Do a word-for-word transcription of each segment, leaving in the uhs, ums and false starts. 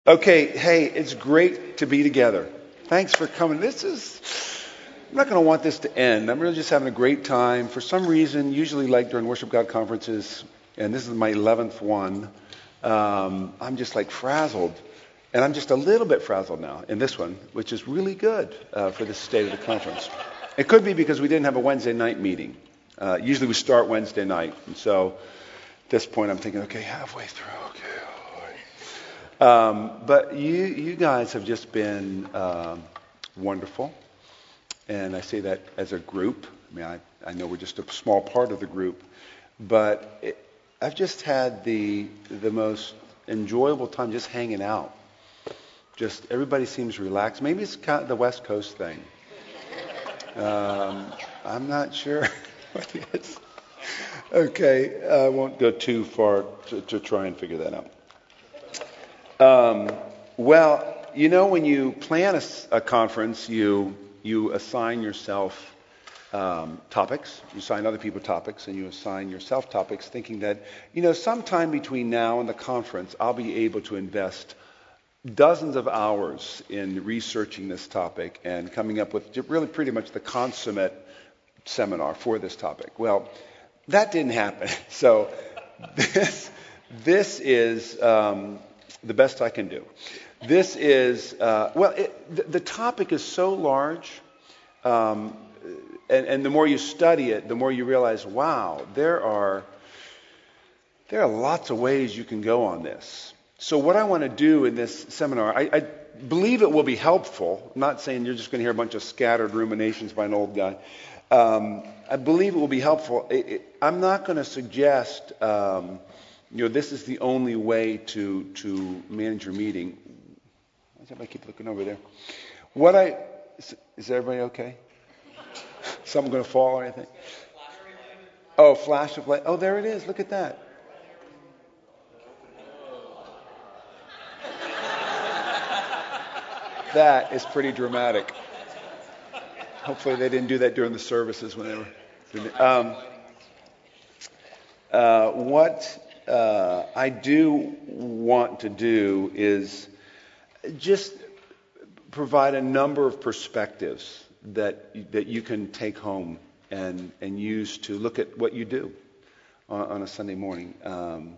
Okay, hey, it's great to be together. Thanks for coming. This is, I'm not going to want this to end. I'm really just having a great time. For some reason, usually like during Worship God conferences, and this is my eleventh one, um, I'm just like frazzled. And I'm just a little bit frazzled now in this one, which is really good uh, for the state of the conference. It could be because we didn't have a Wednesday night meeting. Uh, usually we start Wednesday night. And so at this point, I'm thinking, okay, halfway through, okay. Um, but you, you guys have just been um, wonderful, and I say that as a group. I mean, I, I know we're just a small part of the group, but it, I've just had the the most enjoyable time just hanging out. Just everybody seems relaxed. Maybe it's kind of the West Coast thing. Um, I'm not sure what it is. Okay, I won't go too far to, to try and figure that out. Um, well, you know, when you plan a, a conference, you you assign yourself um, topics, you assign other people topics, and you assign yourself topics, thinking that, you know, sometime between now and the conference, I'll be able to invest dozens of hours in researching this topic and coming up with really pretty much the consummate seminar for this topic. Well, that didn't happen. So this this is um, the best I can do. This is, uh, well, it, the, the topic is so large, um, and, and the more you study it, the more you realize, wow, there are there are lots of ways you can go on this. So what I want to do in this seminar, I, I believe it will be helpful. I'm not saying you're just going to hear a bunch of scattered ruminations by an old guy. Um, I believe it will be helpful. It, it, I'm not going to suggest, um, you know, this is the only way to to manage your meeting. Why does everybody keep looking over there? What I is, is everybody okay? Something going to fall or anything? Oh, flash of light. Oh, there it is. Look at that. That is pretty dramatic. Hopefully they didn't do that during the services when they were doing it. Um, uh, what uh, I do want to do is just provide a number of perspectives that that you can take home and, and use to look at what you do on, on a Sunday morning. Um,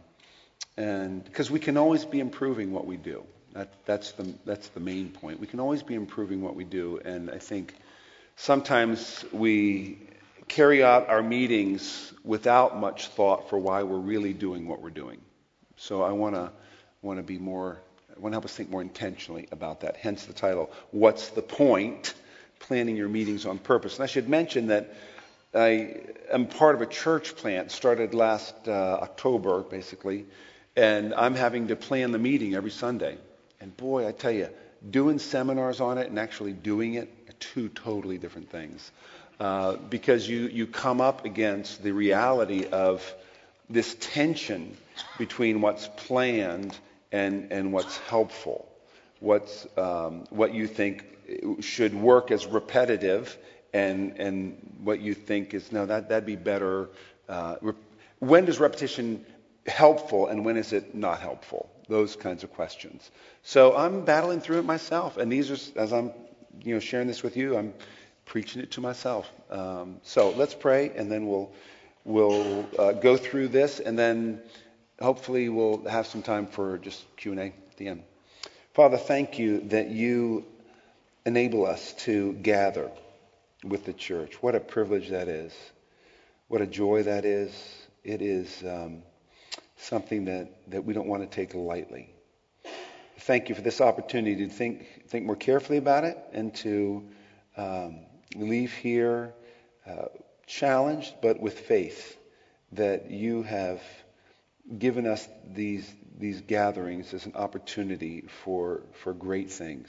and because we can always be improving what we do. That, that's the that's the main point. We can always be improving what we do, and I think sometimes we carry out our meetings without much thought for why we're really doing what we're doing. So I want to want to be more. I want to help us think more intentionally about that. Hence the title. What's the point? Planning your meetings on purpose. And I should mention that I am part of a church plant. Started last uh, October, basically, and I'm having to plan the meeting every Sunday. And boy, I tell you, doing seminars on it and actually doing it are two totally different things. Uh, because you, you come up against the reality of this tension between what's planned and, and what's helpful. What's, um, what you think should work as repetitive and, and what you think is, no, that, that'd be better. Uh, rep- when does repetition helpful and when is it not helpful? Those kinds of questions. So I'm battling through it myself, and these are, as I'm, you know, sharing this with you, I'm preaching it to myself. Um, so let's pray, and then we'll we'll uh, go through this, and then hopefully we'll have some time for just Q and A at the end. Father, thank you that you enable us to gather with the church. What a privilege that is. What a joy that is. It is Um, something that, that we don't want to take lightly. Thank you for this opportunity to think think more carefully about it and to um, leave here uh, challenged, but with faith that you have given us these these gatherings as an opportunity for for great things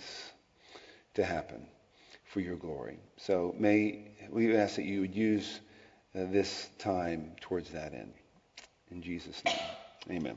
to happen for your glory. So may we ask that you would use uh, this time towards that end. In Jesus' name. Amen.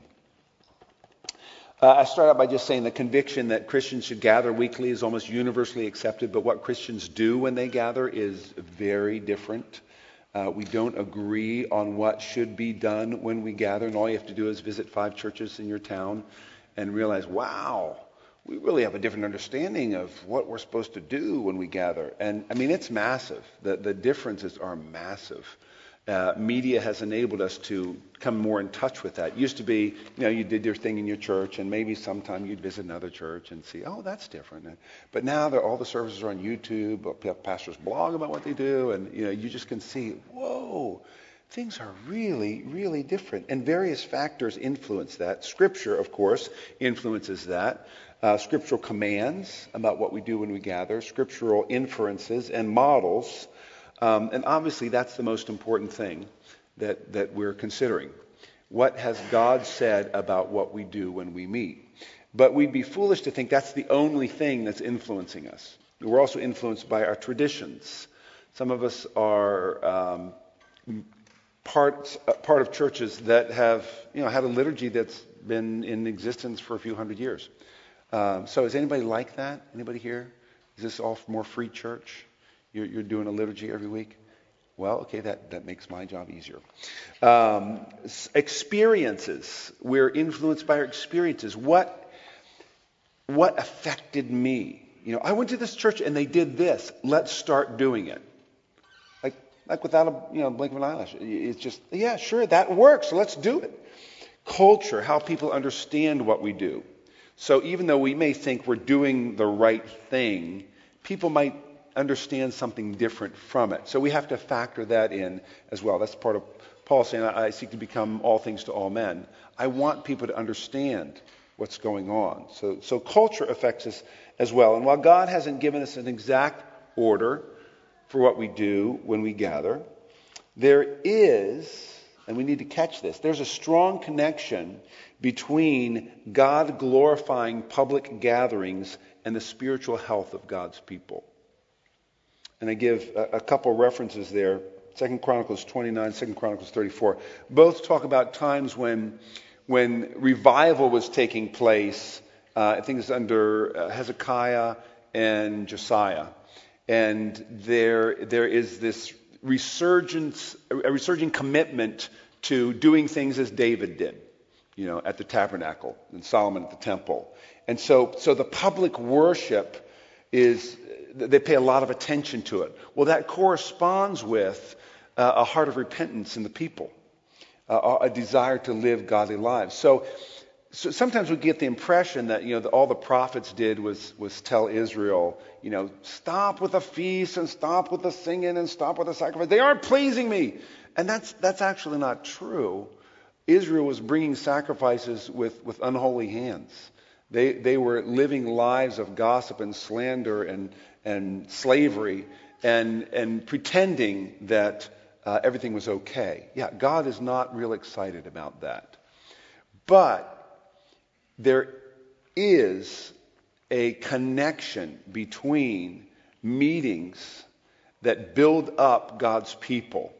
Uh, I start out by just saying the conviction that Christians should gather weekly is almost universally accepted, but what Christians do when they gather is very different. Uh, we don't agree on what should be done when we gather, and all you have to do is visit five churches in your town and realize, wow, we really have a different understanding of what we're supposed to do when we gather. And I mean, it's massive. The, the differences are massive. Uh, media has enabled us to come more in touch with that. It used to be, you know, you did your thing in your church, and maybe sometime you'd visit another church and see, oh, that's different. But now that all the services are on YouTube, pastors blog about what they do, and you know, you just can see, whoa, things are really, really different. And various factors influence that. Scripture, of course, influences that. Uh, scriptural commands about what we do when we gather, scriptural inferences and models. Um, and obviously, that's the most important thing that, that we're considering. What has God said about what we do when we meet? But we'd be foolish to think that's the only thing that's influencing us. We're also influenced by our traditions. Some of us are um, parts, uh, part of churches that have, you know, had a liturgy that's been in existence for a few hundred years. Um, so is anybody like that? Anybody here? Is this all more free church? You're, you're doing a liturgy every week? Well, okay, that, that makes my job easier. Um, experiences. We're influenced by our experiences. What, what affected me? You know, I went to this church and they did this. Let's start doing it. Like, like without a you know blink of an eyelash. It's just, yeah, sure, that works. So let's do it. Culture, how people understand what we do. So even though we may think we're doing the right thing, people might understand something different from it. So we have to factor that in as well. That's part of Paul saying, I, I seek to become all things to all men. I want people to understand what's going on. So, so culture affects us as well. And while God hasn't given us an exact order for what we do when we gather, there is, and we need to catch this, there's a strong connection between God glorifying public gatherings and the spiritual health of God's people. And I give a, a couple references there. Second Chronicles twenty-nine, Second Chronicles thirty-four. Both talk about times when, when revival was taking place. Uh, I think it's under uh, Hezekiah and Josiah. And there, there is this resurgence, a resurging commitment to doing things as David did, you know, at the tabernacle, and Solomon at the temple. And so, so the public worship is, they pay a lot of attention to it. Well, that corresponds with uh, a heart of repentance in the people, uh, a desire to live godly lives. So, so sometimes we get the impression that, you know, that all the prophets did was was tell Israel, you know, stop with the feast and stop with the singing and stop with the sacrifice. They aren't pleasing me. And that's that's actually not true. Israel was bringing sacrifices with, with unholy hands. They they were living lives of gossip and slander and and slavery and and pretending that uh, everything was okay. Yeah, God is not real excited about that. But there is a connection between meetings that build up God's people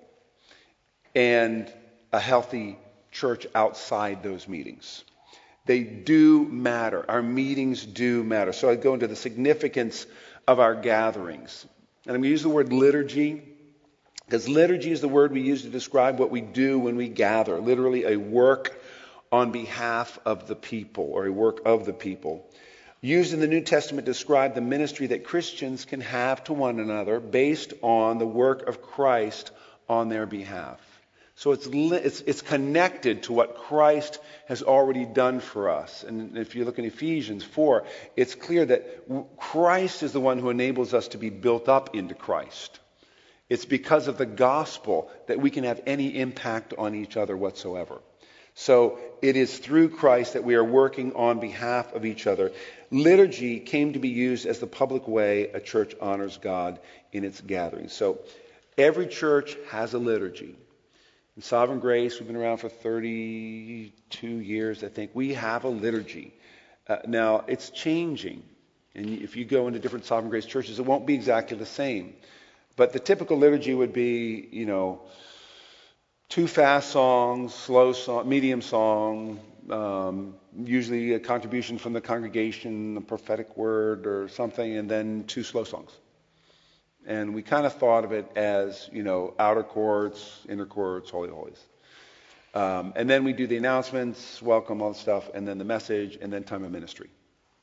and a healthy church outside those meetings. They do matter. Our meetings do matter. So I go into the significance of our gatherings. And I'm going to use the word liturgy, because liturgy is the word we use to describe what we do when we gather. Literally a work on behalf of the people, or a work of the people. Used in the New Testament to describe the ministry that Christians can have to one another based on the work of Christ on their behalf. So it's, it's it's connected to what Christ has already done for us. And if you look in Ephesians four, it's clear that Christ is the one who enables us to be built up into Christ. It's because of the gospel that we can have any impact on each other whatsoever. So it is through Christ that we are working on behalf of each other. Liturgy came to be used as the public way a church honors God in its gatherings. So every church has a liturgy. In Sovereign Grace, we've been around for thirty-two years, I think. We have a liturgy. Uh, now, it's changing. And if you go into different Sovereign Grace churches, it won't be exactly the same. But the typical liturgy would be, you know, two fast songs, slow song, medium song, um, usually a contribution from the congregation, a prophetic word or something, and then two slow songs. And we kind of thought of it as, you know, outer courts, inner courts, holy holies. Um, and then we do the announcements, welcome, all the stuff, and then the message, and then time of ministry.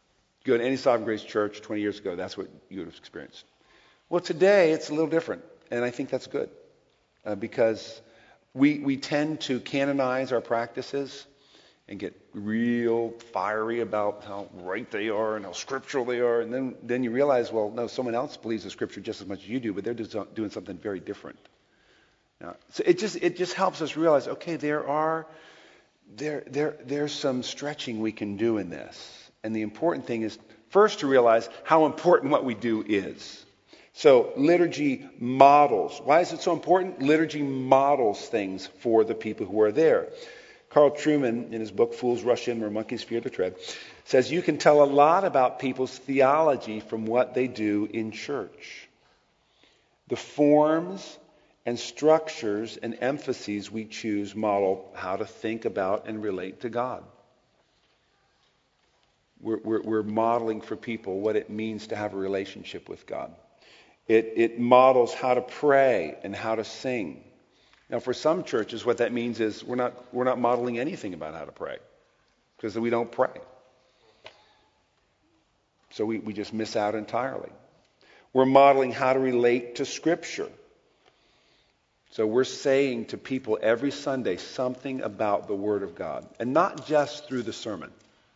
Go to any Sovereign Grace church twenty years ago, that's what you would have experienced. Well, today it's a little different, and I think that's good uh, because we we tend to canonize our practices and get real fiery about how right they are and how scriptural they are, and then then you realize, well, no, someone else believes the scripture just as much as you do, but they're just doing something very different. Now, so it just it just helps us realize, okay, there are there there there's some stretching we can do in this, and the important thing is first to realize how important what we do is. So liturgy models. Why is it so important? Liturgy models things for the people who are there. Carl Trueman, in his book Fools Rush In Where Monkeys Fear to Tread, says you can tell a lot about people's theology from what they do in church. The forms and structures and emphases we choose model how to think about and relate to God. We're, we're, we're modeling for people what it means to have a relationship with God. It, it models how to pray and how to sing. Now, for some churches, what that means is we're not we're not modeling anything about how to pray because we don't pray. So we, we just miss out entirely. We're modeling how to relate to Scripture. So we're saying to people every Sunday something about the Word of God, and not just through the sermon.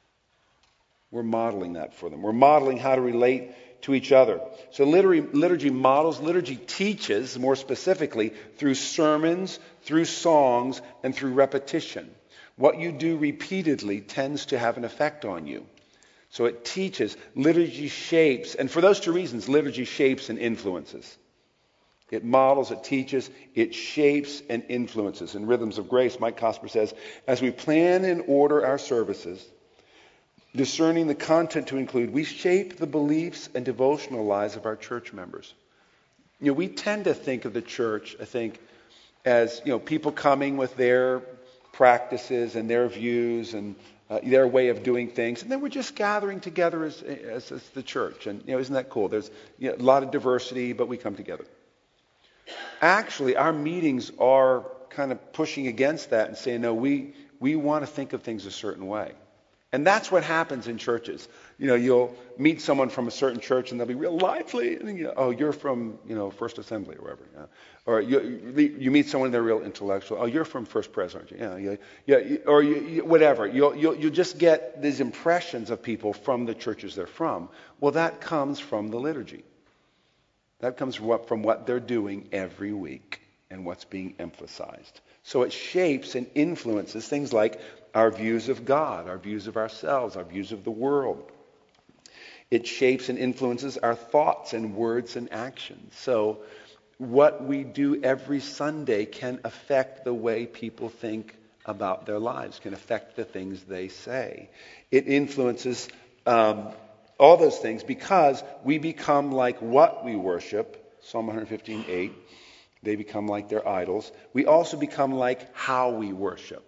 We're modeling that for them. We're modeling how to relate to each other. So liturgy, liturgy models, liturgy teaches, more specifically, through sermons, through songs, and through repetition. What you do repeatedly tends to have an effect on you. So it teaches, liturgy shapes, and for those two reasons, liturgy shapes and influences. It models, it teaches, it shapes and influences. In Rhythms of Grace, Mike Cosper says, as we plan and order our services, discerning the content to include, we shape the beliefs and devotional lives of our church members. You know, we tend to think of the church, I think, as, you know, people coming with their practices and their views and uh, their way of doing things, and then we're just gathering together as, as, as the church. And, you know, isn't that cool? There's, you know, a lot of diversity, but we come together. Actually, our meetings are kind of pushing against that and saying, no, we we want to think of things a certain way. And that's what happens in churches. You know, you'll meet someone from a certain church and they'll be real lively. And you know, oh, you're from, you know, First Assembly or wherever. Yeah. Or you, you meet someone, they're real intellectual. Oh, you're from First Pres, aren't you? Yeah, yeah, yeah. Or you, you, whatever. You'll, you'll, you'll just get these impressions of people from the churches they're from. Well, that comes from the liturgy. That comes from what, from what they're doing every week and what's being emphasized. So it shapes and influences things like our views of God, our views of ourselves, our views of the world. It shapes and influences our thoughts and words and actions. So what we do every Sunday can affect the way people think about their lives, can affect the things they say. It influences um, all those things because we become like what we worship, Psalm one fifteen eight. They become like their idols. We also become like how we worship.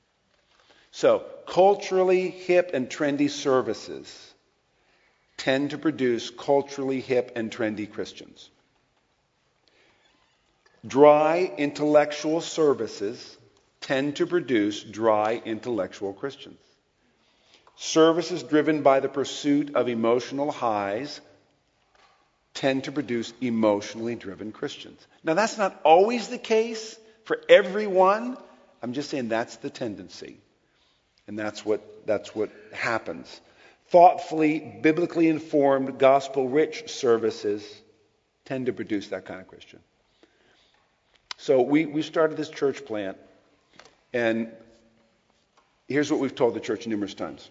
So, culturally hip and trendy services tend to produce culturally hip and trendy Christians. Dry intellectual services tend to produce dry intellectual Christians. Services driven by the pursuit of emotional highs tend to produce emotionally driven Christians. Now, that's not always the case for everyone. I'm just saying that's the tendency. And that's what that's what happens. Thoughtfully, biblically informed, gospel-rich services tend to produce that kind of Christian. So we, we started this church plant, and here's what we've told the church numerous times.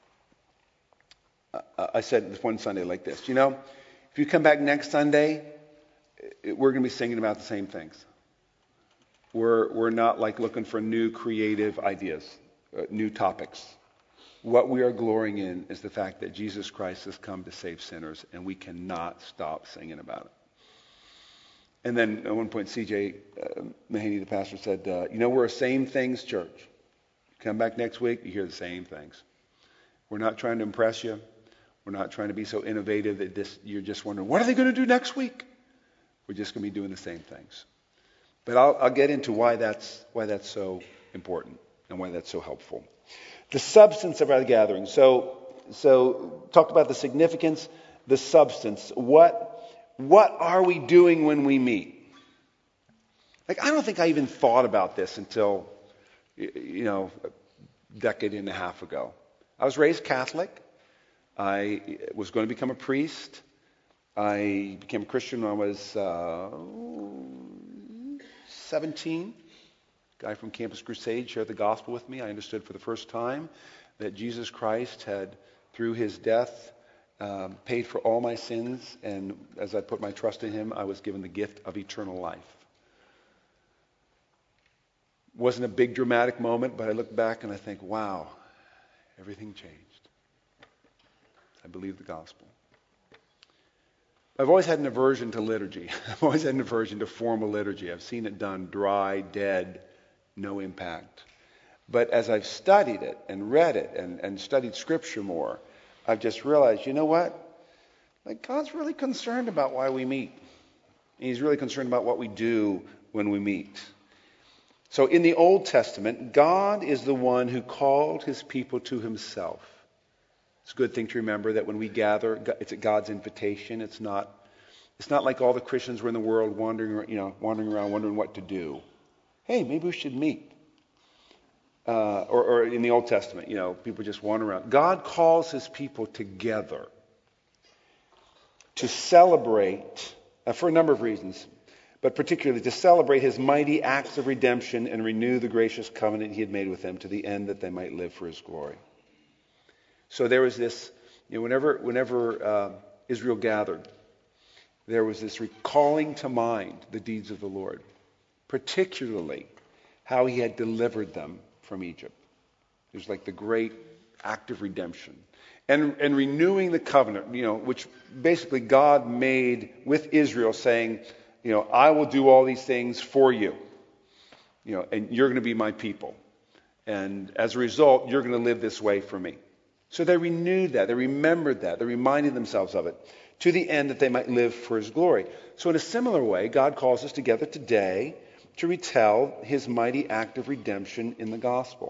Uh, I said this one Sunday like this, you know, if you come back next Sunday, we're going to be singing about the same things. We're we're not like looking for new creative ideas. Uh, new topics. What we are glorying in is the fact that Jesus Christ has come to save sinners, and we cannot stop singing about it. And then at one point, C J uh, Mahaney, the pastor, said, uh, you know, we're a same things church. Come back next week, you hear the same things. We're not trying to impress you. We're not trying to be so innovative that this, you're just wondering, what are they going to do next week? We're just going to be doing the same things. But I'll, I'll get into why that's why that's so important and why that's so helpful. The substance of our gathering. So so talked about the significance, the substance. What, what are we doing when we meet? Like, I don't think I even thought about this until, you know, a decade and a half ago. I was raised Catholic. I was going to become a priest. I became a Christian when I was uh, seventeen. A guy from Campus Crusade shared the gospel with me. I understood for the first time that Jesus Christ had, through his death, um, paid for all my sins. And as I put my trust in him, I was given the gift of eternal life. Wasn't a big dramatic moment, but I look back and I think, wow, everything changed. I believe the gospel. I've always had an aversion to liturgy. I've always had an aversion to formal liturgy. I've seen it done dry, dead, no impact. But as I've studied it and read it and, and studied Scripture more, I've just realized, you know what? Like, God's really concerned about why we meet. He's really concerned about what we do when we meet. So in the Old Testament, God is the one who called his people to himself. It's a good thing to remember that when we gather, it's at God's invitation. It's not, it's not like all the Christians were in the world wandering, you know, wandering around wondering what to do. Hey, maybe we should meet. Uh, or, or in the Old Testament, you know, people just wander around. God calls his people together to celebrate, uh, for a number of reasons, but particularly to celebrate his mighty acts of redemption and renew the gracious covenant he had made with them to the end that they might live for his glory. So there was this, you know, whenever, whenever uh, Israel gathered, there was this recalling to mind the deeds of the Lord, particularly how he had delivered them from Egypt. It was like the great act of redemption. And, and renewing the covenant, you know, which basically God made with Israel saying, you know, I will do all these things for you, you know, and you're going to be my people. And as a result, you're going to live this way for me. So they renewed that. They remembered that. They reminded themselves of it to the end that they might live for his glory. So in a similar way, God calls us together today to retell his mighty act of redemption in the gospel.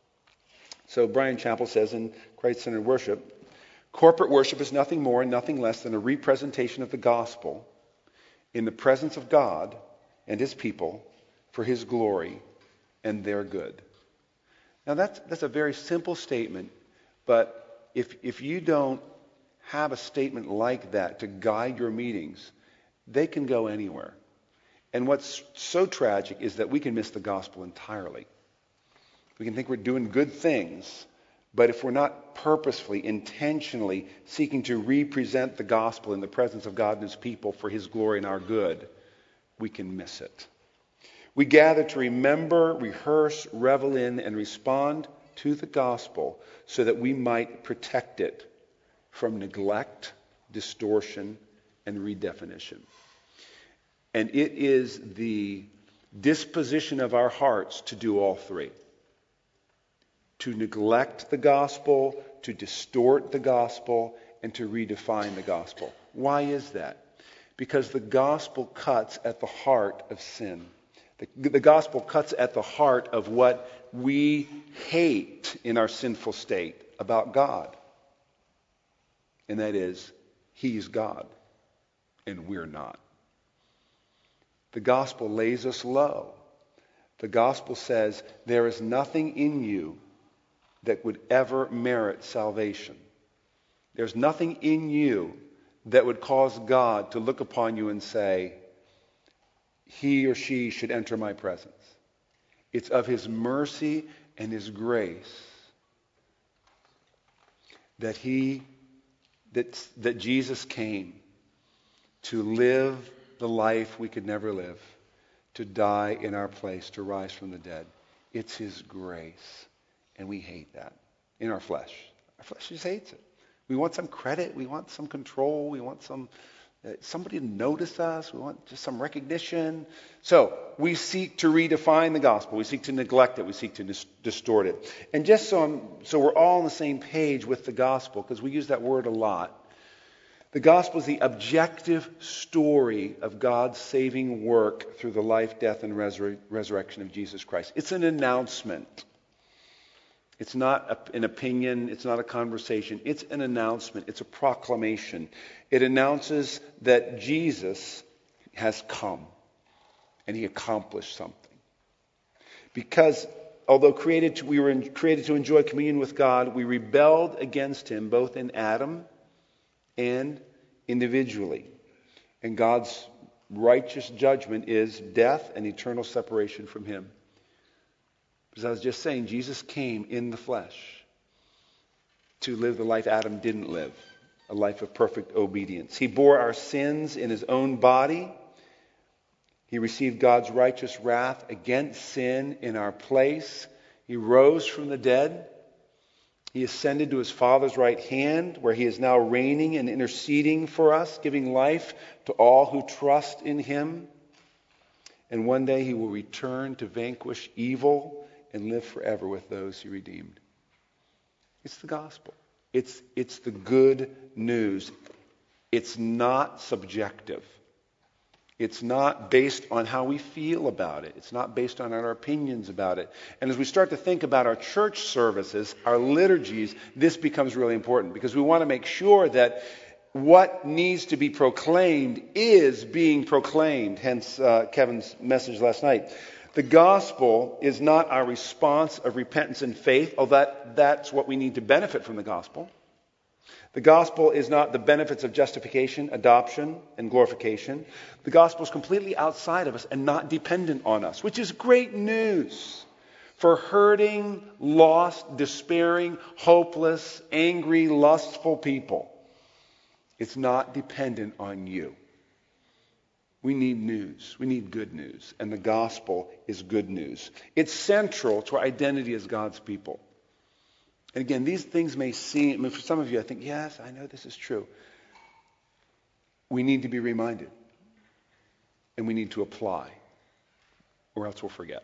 So Brian Chappell says in Christ-centered worship, corporate worship is nothing more and nothing less than a representation of the gospel in the presence of God and his people for his glory and their good. Now that's, that's a very simple statement, but if, if you don't have a statement like that to guide your meetings, they can go anywhere. And what's so tragic is that we can miss the gospel entirely. We can think we're doing good things, but if we're not purposefully, intentionally seeking to represent the gospel in the presence of God and his people for his glory and our good, we can miss it. We gather to remember, rehearse, revel in, and respond to the gospel so that we might protect it from neglect, distortion, and redefinition. And it is the disposition of our hearts to do all three. To neglect the gospel, to distort the gospel, and to redefine the gospel. Why is that? Because the gospel cuts at the heart of sin. The, the gospel cuts at the heart of what we hate in our sinful state about God. And that is, he's God, and we're not. The gospel lays us low. The gospel says there is nothing in you that would ever merit salvation. There's nothing in you that would cause God to look upon you and say, he or she should enter my presence. It's of his mercy and his grace that he, that, that Jesus came to live the life we could never live, to die in our place, to rise from the dead. It's his grace. And we hate that in our flesh. Our flesh just hates it. We want some credit. We want some control. We want some uh, somebody to notice us. We want just some recognition. So we seek to redefine the gospel. We seek to neglect it. We seek to dis- distort it. And just so, I'm, so we're all on the same page with the gospel, because we use that word a lot, the gospel is the objective story of God's saving work through the life, death, and resur- resurrection of Jesus Christ. It's an announcement. It's not a, an opinion. It's not a conversation. It's an announcement. It's a proclamation. It announces that Jesus has come and he accomplished something. Because although created to, we were in, created to enjoy communion with God, we rebelled against him both in Adam and individually. And God's righteous judgment is death and eternal separation from him. As I was just saying, Jesus came in the flesh to live the life Adam didn't live, a life of perfect obedience. He bore our sins in his own body. He received God's righteous wrath against sin in our place. He rose from the dead. He ascended to his Father's right hand, where he is now reigning and interceding for us, giving life to all who trust in him. And one day he will return to vanquish evil and live forever with those he redeemed. It's the gospel. It's, it's the good news. It's not subjective. It's not based on how we feel about it. It's not based on our opinions about it. And as we start to think about our church services, our liturgies, this becomes really important because we want to make sure that what needs to be proclaimed is being proclaimed. Hence uh, Kevin's message last night. The gospel is not our response of repentance and faith, although that, that's what we need to benefit from the gospel. The gospel is not the benefits of justification, adoption, and glorification. The gospel is completely outside of us and not dependent on us, which is great news for hurting, lost, despairing, hopeless, angry, lustful people. It's not dependent on you. We need news. We need good news. And the gospel is good news. It's central to our identity as God's people. And again, these things may seem, I mean, for some of you, I think, yes, I know this is true. We need to be reminded. And we need to apply. Or else we'll forget.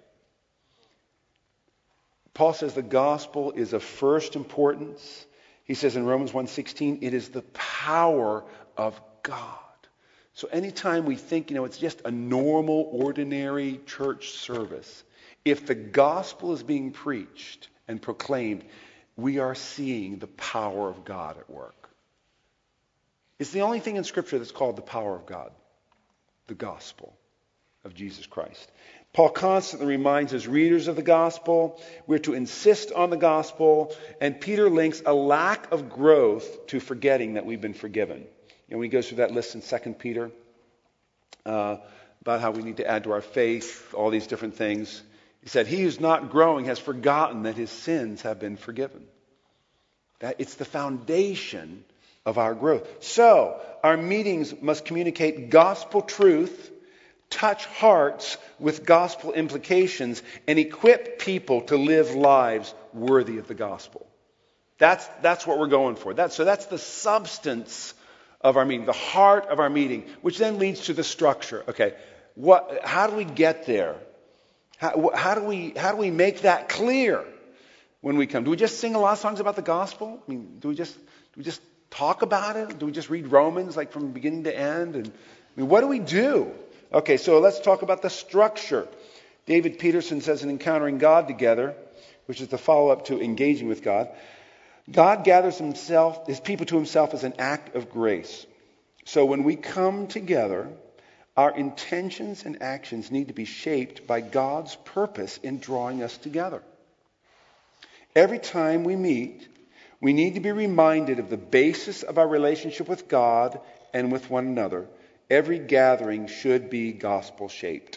Paul says the gospel is of first importance. He says in Romans one sixteen, it is the power of God. So anytime we think, you know, it's just a normal, ordinary church service, if the gospel is being preached and proclaimed, we are seeing the power of God at work. It's the only thing in Scripture that's called the power of God, the gospel of Jesus Christ. Paul constantly reminds his readers of the gospel. We're to insist on the gospel. And Peter links a lack of growth to forgetting that we've been forgiven. And when he goes through that list in Second Peter uh, about how we need to add to our faith, all these different things, he said, he who's not growing has forgotten that his sins have been forgiven. That it's the foundation of our growth. So, our meetings must communicate gospel truth, touch hearts with gospel implications, and equip people to live lives worthy of the gospel. That's, that's what we're going for. That, so that's the substance of our meeting, the heart of our meeting, which then leads to the structure. Okay, what? How do we get there? How, how do we how do we make that clear when we come? Do we just sing a lot of songs about the gospel? I mean, do we just do we just talk about it? Do we just read Romans like from beginning to end? And I mean, what do we do? Okay, so let's talk about the structure. David Peterson says in Encountering God Together, which is the follow-up to Engaging with God, God gathers himself, his people to himself as an act of grace. So when we come together, our intentions and actions need to be shaped by God's purpose in drawing us together. Every time we meet, we need to be reminded of the basis of our relationship with God and with one another. Every gathering should be gospel-shaped.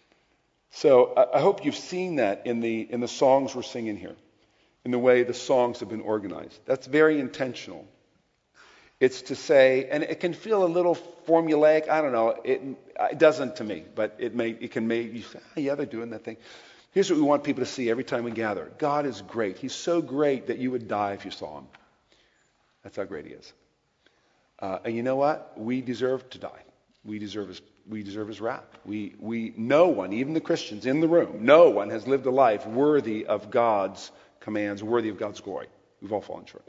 So I hope you've seen that in the in the songs we're singing here, in the way the songs have been organized. That's very intentional. It's to say, and it can feel a little formulaic. I don't know. It, it doesn't to me, but it may. It can make you say, oh, yeah, they're doing that thing. Here's what we want people to see every time we gather. God is great. He's so great that you would die if you saw him. That's how great he is. Uh, and you know what? We deserve to die. We deserve his, we deserve his wrath. We, we, no one, even the Christians in the room, no one has lived a life worthy of God's commands, worthy of God's glory. We've all fallen short.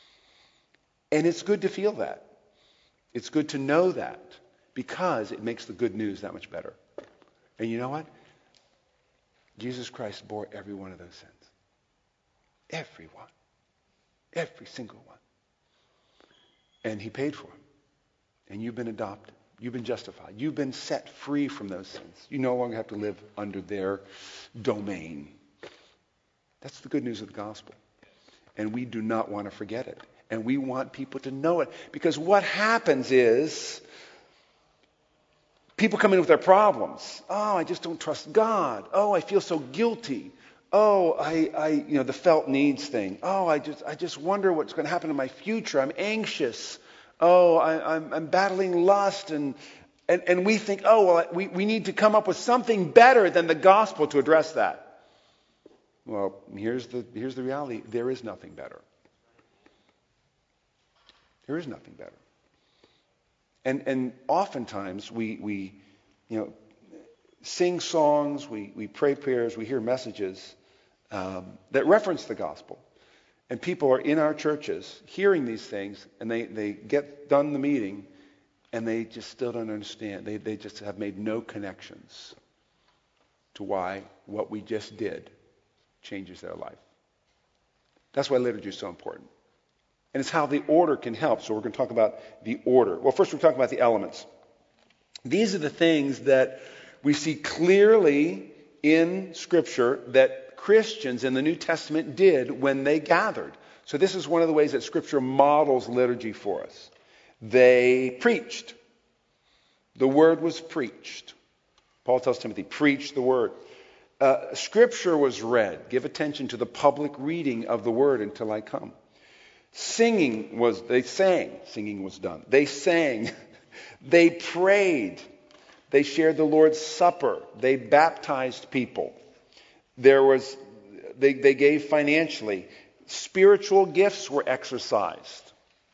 And it's good to feel that. It's good to know that because it makes the good news that much better. And you know what? Jesus Christ bore every one of those sins. Everyone. Every single one. And he paid for them. And you've been adopted. You've been justified. You've been set free from those sins. You no longer have to live under their domain. That's the good news of the gospel. And we do not want to forget it. And we want people to know it. Because what happens is people come in with their problems. Oh, I just don't trust God. Oh, I feel so guilty. Oh, I, I, you know, the felt needs thing. Oh, I just, I just wonder what's going to happen in my future. I'm anxious. Oh, I, I'm, I'm battling lust, and, and and we think, oh, well, we, we need to come up with something better than the gospel to address that. Well, here's the here's the reality: there is nothing better. There is nothing better. And and oftentimes we we, you know, sing songs, we we pray prayers, we hear messages um, that reference the gospel. And people are in our churches hearing these things, and they, they get done the meeting, and they just still don't understand. They, they just have made no connections to why what we just did changes their life. That's why liturgy is so important. And it's how the order can help. So we're going to talk about the order. Well, first we're talking about the elements. These are the things that we see clearly in Scripture that Christians in the New Testament did when they gathered. So this is one of the ways that Scripture models liturgy for us. They preached. The word was preached. Paul tells Timothy, preach the word. Uh, scripture was read. Give attention to the public reading of the word until I come. Singing was, they sang. Singing was done. They sang. They prayed. They shared the Lord's Supper. They baptized people. There was, they, they gave financially. Spiritual gifts were exercised.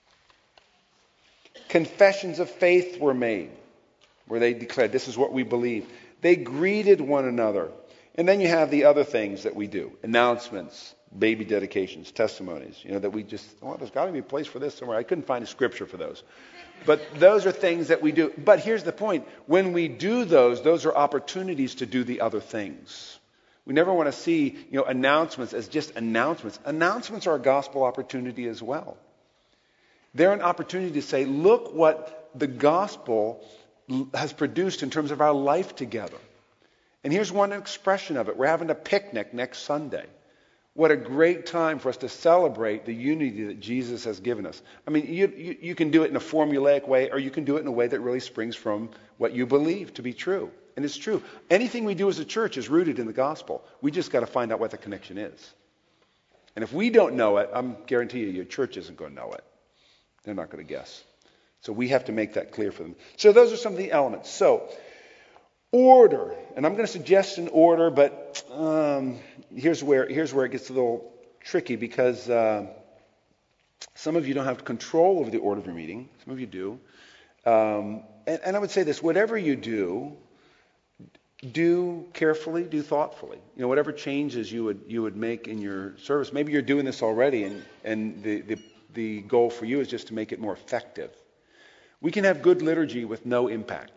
Confessions of faith were made, where they declared, this is what we believe. They greeted one another. And then you have the other things that we do. Announcements, baby dedications, testimonies. You know, that we just, oh, there's got to be a place for this somewhere. I couldn't find a scripture for those. But those are things that we do. But here's the point. When we do those, those are opportunities to do the other things. We never want to see, you know, announcements as just announcements. Announcements are a gospel opportunity as well. They're an opportunity to say, look what the gospel has produced in terms of our life together. And here's one expression of it. We're having a picnic next Sunday. What a great time for us to celebrate the unity that Jesus has given us. I mean, you, you, you can do it in a formulaic way, or you can do it in a way that really springs from what you believe to be true. And it's true. Anything we do as a church is rooted in the gospel. We just got to find out what the connection is. And if we don't know it, I'm guarantee you, your church isn't going to know it. They're not going to guess. So we have to make that clear for them. So those are some of the elements. So, order. And I'm going to suggest an order, but um, here's where here's where it gets a little tricky, because uh, some of you don't have control over the order of your meeting. Some of you do. Um, and, and I would say this, whatever you do, do carefully, do thoughtfully. You know, whatever changes you would you would make in your service. Maybe you're doing this already, and, and the, the, the goal for you is just to make it more effective. We can have good liturgy with no impact.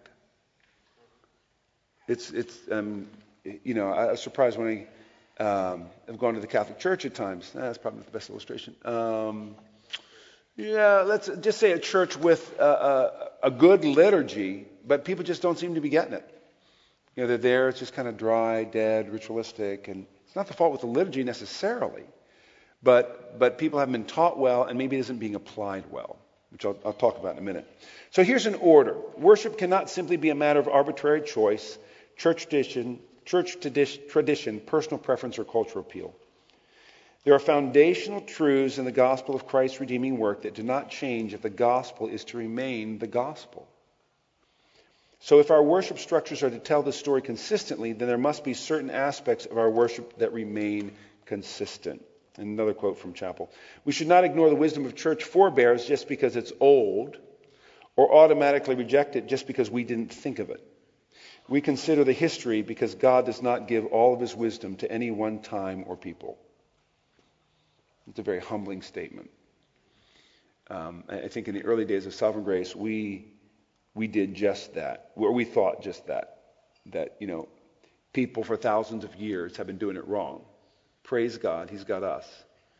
It's, it's um, you know, I was surprised when I um, have gone to the Catholic Church at times. Eh, that's probably not the best illustration. Um, yeah, let's just say a church with a, a, a good liturgy, but people just don't seem to be getting it. You know, they're there, it's just kind of dry, dead, ritualistic, and it's not the fault with the liturgy necessarily, but but people haven't been taught well, and maybe it isn't being applied well, which I'll, I'll talk about in a minute. So here's an order. Worship cannot simply be a matter of arbitrary choice, church tradition, church tradition, personal preference, or cultural appeal. There are foundational truths in the gospel of Christ's redeeming work that do not change if the gospel is to remain the gospel. So if our worship structures are to tell the story consistently, then there must be certain aspects of our worship that remain consistent. Another quote from Chapel. We should not ignore the wisdom of church forebears just because it's old, or automatically reject it just because we didn't think of it. We consider the history because God does not give all of his wisdom to any one time or people. It's a very humbling statement. Um, I think in the early days of Sovereign Grace, we we did just that, or we thought just that, that, you know, people for thousands of years have been doing it wrong. Praise God, he's got us.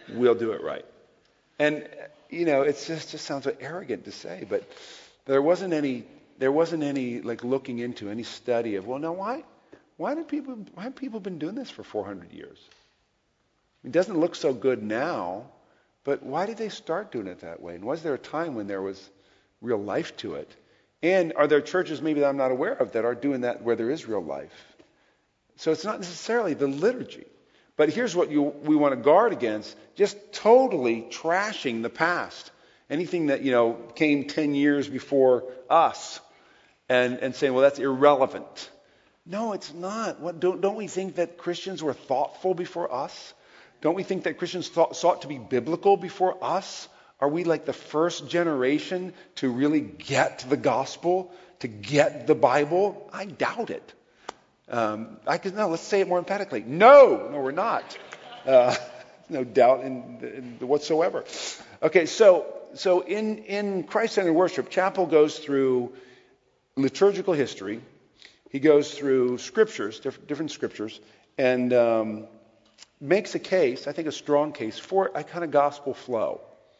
we'll do it right. And, you know, it's just, just sounds so arrogant to say, but there wasn't any, there wasn't any like looking into any study of, well, now why, why did people, why have people been doing this for four hundred years? It doesn't look so good now, but why did they start doing it that way? And was there a time when there was real life to it? And are there churches maybe that I'm not aware of that are doing that where there is real life? So it's not necessarily the liturgy. But here's what you, we want to guard against, just totally trashing the past. Anything that, you know, came ten years before us and, and saying, well, that's irrelevant. No, it's not. What, don't, don't we think that Christians were thoughtful before us? Don't we think that Christians thought, sought to be biblical before us? Are we like the first generation to really get the gospel, to get the Bible? I doubt it. Um, I could, no, let's say it more emphatically. No, no, we're not. Uh, no doubt in, in whatsoever. Okay, so so in, in Christ-centered worship, Chapel goes through liturgical history. He goes through scriptures, diff- different scriptures, and um, makes a case, I think a strong case, for a kind of gospel flow,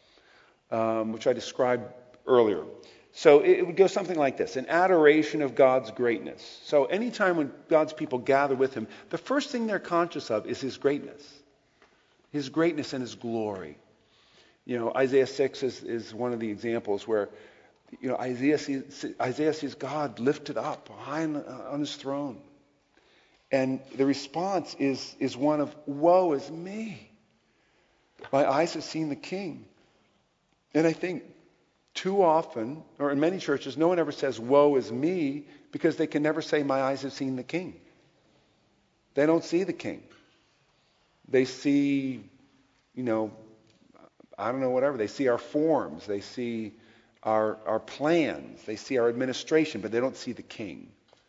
um, which I described earlier. So it would go something like this: an adoration of God's greatness. So anytime when God's people gather with him, the first thing they're conscious of is his greatness. His greatness and his glory. You know, Isaiah six is, is one of the examples where, you know, Isaiah sees, Isaiah sees God lifted up high on, on his throne. And the response is, is one of, woe is me. My eyes have seen the King. And I think too often, or in many churches, no one ever says, woe is me, because they can never say, my eyes have seen the King. They don't see the King. They see, you know, I don't know, whatever. They see our forms. They see our, our plans. They see our administration, but they don't see the King.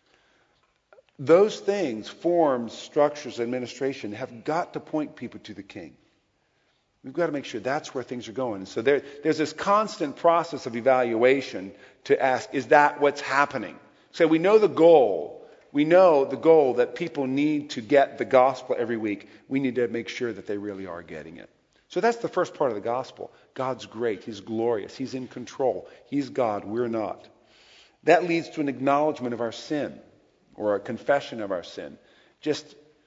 Those things, forms, structures, administration, have got to point people to the King. We've got to make sure that's where things are going. So there, there's this constant process of evaluation to ask, is that what's happening? So we know the goal. We know the goal that people need to get the gospel every week. We need to make sure that they really are getting it. So that's the first part of the gospel. God's great. He's glorious. He's in control. He's God. We're not. That leads to an acknowledgement of our sin, or a confession of our sin. Just,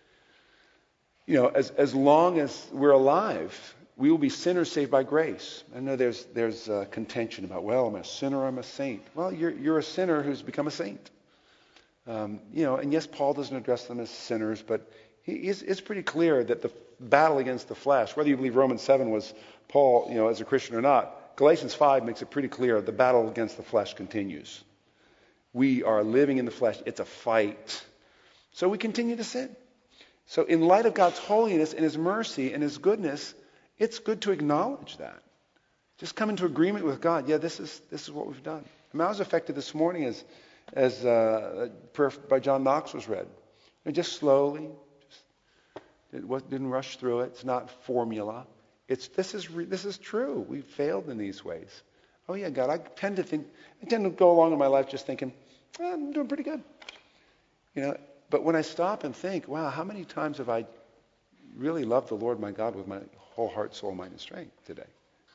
you know, as, as long as we're alive, we will be sinners saved by grace. I know there's there's uh, contention about, well, I'm a sinner, I'm a saint. Well, you're you're a sinner who's become a saint. Um, you know, and yes, Paul doesn't address them as sinners, but he is, it's pretty clear that the battle against the flesh, whether you believe Romans seven was Paul, you know, as a Christian or not, Galatians five makes it pretty clear the battle against the flesh continues. We are living in the flesh. It's a fight. So we continue to sin. So in light of God's holiness and his mercy and his goodness, it's good to acknowledge that. Just come into agreement with God. Yeah, this is this is what we've done. I mean, I was affected this morning as as uh, prayer by John Knox was read. And just slowly, just it was, didn't rush through it. It's not formula. It's this is re, this is true. We've failed in these ways. Oh yeah, God, I tend to think I tend to go along in my life just thinking, eh, I'm doing pretty good. You know, but when I stop and think, wow, how many times have I really loved the Lord my God with my whole heart, soul, mind, and strength today?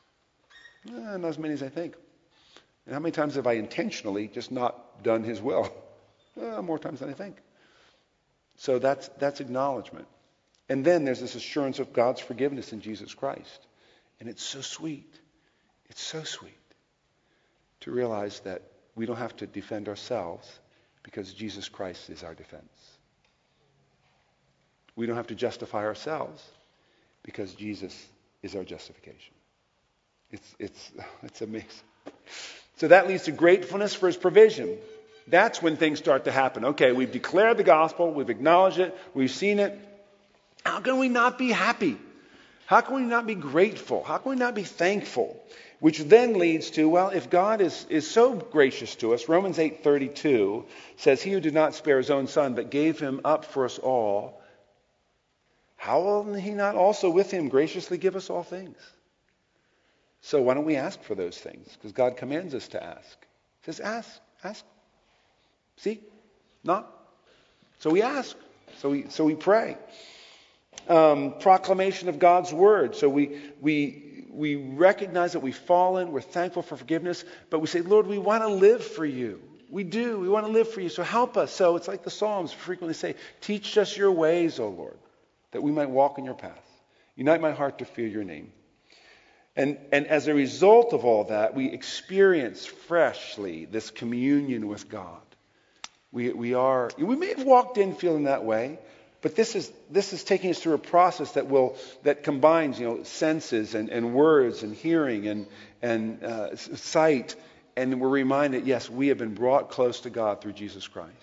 Eh, not as many as I think. And how many times have I intentionally just not done his will? Eh, more times than I think. So that's that's acknowledgement. And then there's this assurance of God's forgiveness in Jesus Christ. And it's so sweet. It's so sweet to realize that we don't have to defend ourselves because Jesus Christ is our defense. We don't have to justify ourselves because Jesus is our justification. It's it's it's amazing. So that leads to gratefulness for his provision. That's when things start to happen. Okay, we've declared the gospel, we've acknowledged it, we've seen it. How can we not be happy? How can we not be grateful? How can we not be thankful? Which then leads to, well, if God is, is so gracious to us, Romans eight thirty-two says, he who did not spare his own son, but gave him up for us all, how will he not also with him graciously give us all things? So why don't we ask for those things? Because God commands us to ask. He says, ask, ask. See? Not. So we ask. So we so we pray. Um, proclamation of God's word. So we we we recognize that we've fallen. We're thankful for forgiveness, but we say, Lord, we want to live for you. We do. We want to live for you. So help us. So it's like the Psalms frequently say, teach us your ways, O Lord, that we might walk in your path. Unite my heart to fear your name. And, and as a result of all that, we experience freshly this communion with God. We, we are, we may have walked in feeling that way, but this is, this is taking us through a process that will, that combines, you know, senses and, and words and hearing and, and uh, sight. And we're reminded, yes, we have been brought close to God through Jesus Christ.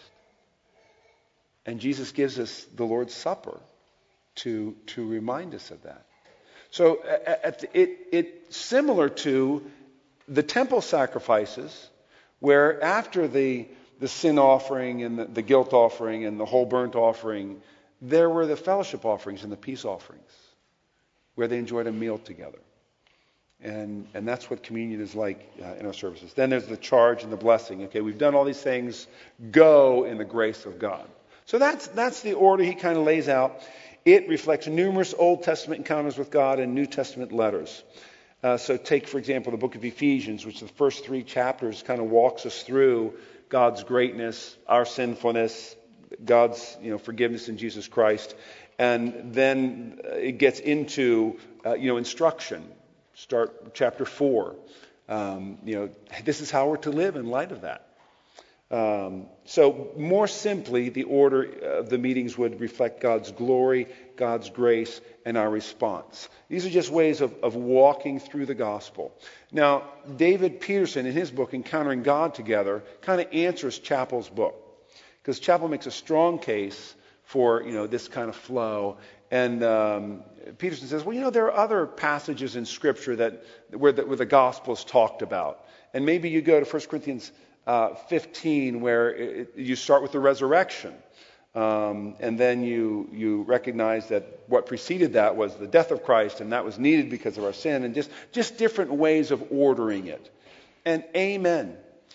And Jesus gives us the Lord's Supper to, to remind us of that. So at the, it, it's similar to the temple sacrifices, where after the, the sin offering and the, the guilt offering and the whole burnt offering, there were the fellowship offerings and the peace offerings, where they enjoyed a meal together. And, and that's what communion is like uh, in our services. Then there's the charge and the blessing. Okay, we've done all these things. Go in the grace of God. So that's, that's the order he kind of lays out. It reflects numerous Old Testament encounters with God and New Testament letters. Uh, so take, for example, the book of Ephesians, which the first three chapters kind of walks us through God's greatness, our sinfulness, God's you know forgiveness in Jesus Christ. And then it gets into uh, you know instruction. Start chapter four. Um, you know, this is how we're to live in light of that. Um, so more simply, the order of the meetings would reflect God's glory, God's grace, and our response. These are just ways of, of walking through the gospel. Now, David Peterson, in his book, Encountering God Together, kind of answers Chappell's book. Because Chappell makes a strong case for, you know, this kind of flow. And um, Peterson says, well, you know, there are other passages in Scripture that where the, where the gospel is talked about. And maybe you go to First Corinthians Uh, fifteen, where it, you start with the resurrection, um, and then you you recognize that what preceded that was the death of Christ, and that was needed because of our sin, and just just different ways of ordering it. And amen.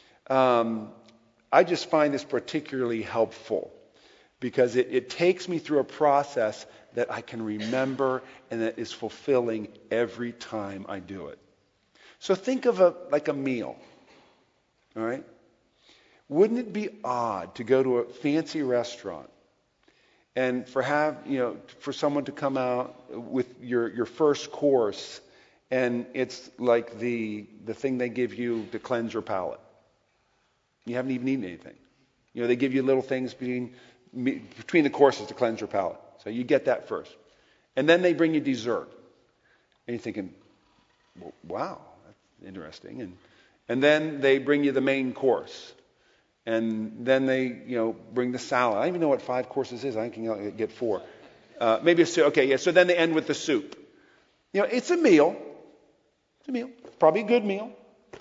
Um, I just find this particularly helpful because it, it takes me through a process that I can remember and that is fulfilling every time I do it. So think of a like a meal, all right? Wouldn't it be odd to go to a fancy restaurant and for have you know for someone to come out with your, your first course, and it's like the the thing they give you to cleanse your palate? You haven't even eaten anything. You know, they give you little things between between the courses to cleanse your palate. So you get that first, and then they bring you dessert, and you're thinking, well, wow, that's interesting, and and then they bring you the main course. And then they, you know, bring the salad. I don't even know what five courses is. I can get four. Uh, maybe a soup. Okay, yeah. So then they end with the soup. You know, it's a meal. It's a meal. Probably a good meal.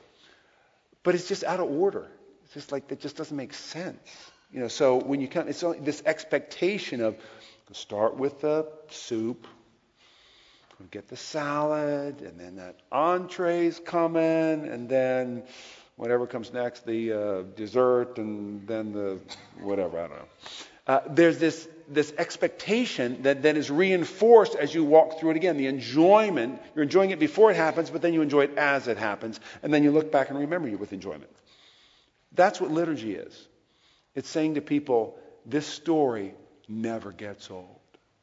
But it's just out of order. It's just like, it just doesn't make sense. You know, so when you come, it's this expectation of start with the soup, get the salad, and then that entree's coming, and then whatever comes next, the uh, dessert, and then the whatever, I don't know. Uh, there's this this expectation that then is reinforced as you walk through it again. The enjoyment, you're enjoying it before it happens, but then you enjoy it as it happens, and then you look back and remember it with enjoyment. That's what liturgy is. It's saying to people, this story never gets old.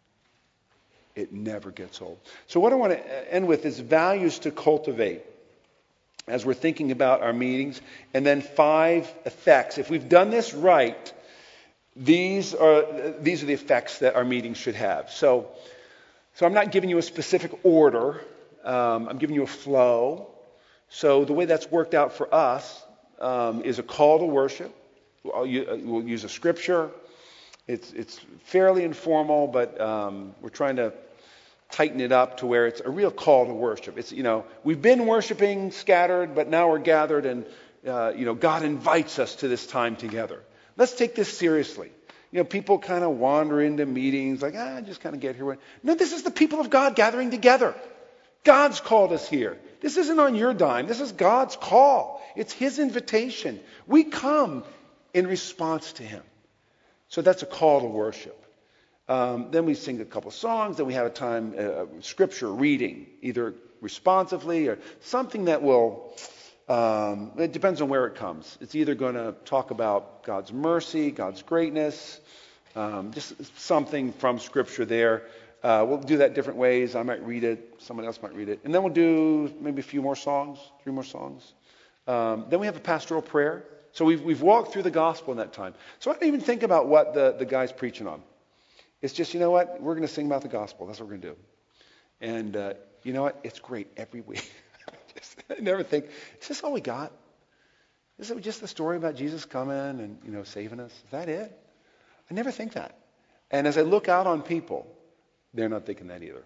It never gets old. So what I want to end with is values to cultivate as we're thinking about our meetings, and then five effects. If we've done this right, these are these are the effects that our meetings should have. So, so I'm not giving you a specific order. Um, I'm giving you a flow. So the way that's worked out for us um, is a call to worship. We'll, we'll use a scripture. It's it's fairly informal, but um, we're trying to tighten it up to where it's a real call to worship. It's, you know, we've been worshiping scattered, but now we're gathered, and, uh, you know, God invites us to this time together. Let's take this seriously. You know, people kind of wander into meetings like, ah, just kind of get here. No, this is the people of God gathering together. God's called us here. This isn't on your dime. This is God's call. It's His invitation. We come in response to Him. So that's a call to worship. Um, then we sing a couple songs. Then we have a time, uh, scripture reading, either responsively or something that will, um, it depends on where it comes. It's either going to talk about God's mercy, God's greatness, um, just something from scripture there. Uh, we'll do that different ways. I might read it. Someone else might read it. And then we'll do maybe a few more songs, three more songs. Um, then we have a pastoral prayer. So we've, we've walked through the gospel in that time. So I don't even think about what the, the guy's preaching on. It's just, you know what? We're going to sing about the gospel. That's what we're going to do. And uh, you know what? It's great every week. just, I never think, is this all we got? Is it just the story about Jesus coming and, you know, saving us? Is that it? I never think that. And as I look out on people, they're not thinking that either.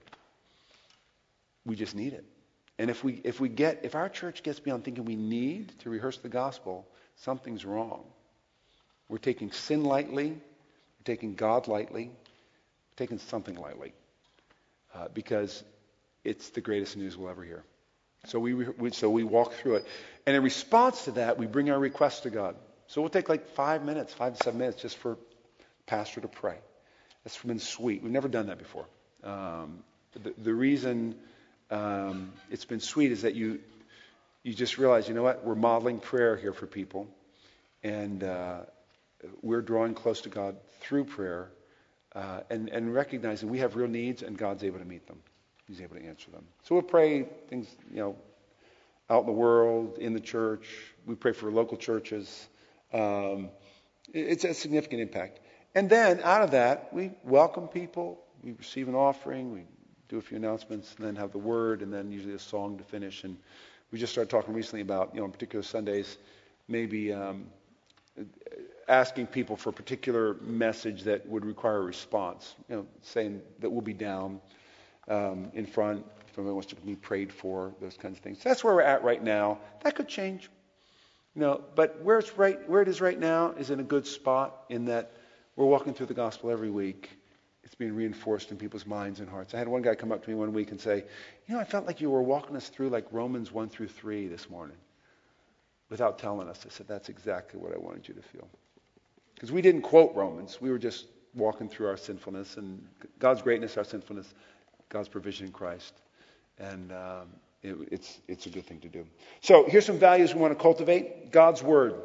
We just need it. And if we if we get if our church gets beyond thinking we need to rehearse the gospel, something's wrong. We're taking sin lightly, we're taking God lightly, we're taking something lightly, uh, because it's the greatest news we'll ever hear. So we, we so we walk through it, and in response to that, we bring our requests to God. So we'll take like five minutes, five to seven minutes, just for pastor to pray. That's been sweet. We've never done that before. Um, the, the reason um, it's been sweet is that you you just realize, you know what, we're modeling prayer here for people, and uh, we're drawing close to God through prayer, uh, and and recognizing we have real needs, and God's able to meet them. He's able to answer them. So we'll pray things, you know, out in the world, in the church. We pray for local churches. Um, it's a significant impact. And then out of that, we welcome people, we receive an offering, we do a few announcements, and then have the word, and then usually a song to finish. And we just started talking recently about, you know, on particular Sundays, maybe um, asking people for a particular message that would require a response, you know, saying that we'll be down um, in front, if anyone wants to be prayed for, those kinds of things. So that's where we're at right now. That could change, you know, but where it's right, where it is right now is in a good spot in that we're walking through the gospel every week. It's being reinforced in people's minds and hearts. I had one guy come up to me one week and say, you know, I felt like you were walking us through like Romans one through three this morning without telling us. I said, that's exactly what I wanted you to feel. Because we didn't quote Romans. We were just walking through our sinfulness and God's greatness, our sinfulness, God's provision in Christ. And um, it, it's, it's a good thing to do. So here's some values we want to cultivate. God's Word.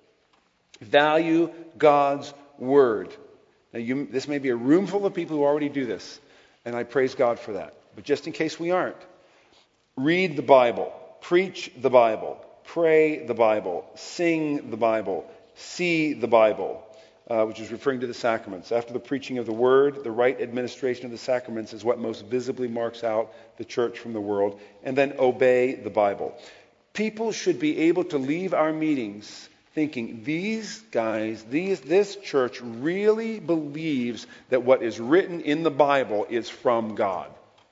Value God's Word. Now, you, this may be a room full of people who already do this, and I praise God for that. But just in case we aren't, read the Bible, preach the Bible, pray the Bible, sing the Bible, see the Bible, uh, which is referring to the sacraments. After the preaching of the Word, the right administration of the sacraments is what most visibly marks out the church from the world. And then obey the Bible. People should be able to leave our meetings thinking, these guys, these, this church really believes that what is written in the Bible is from God.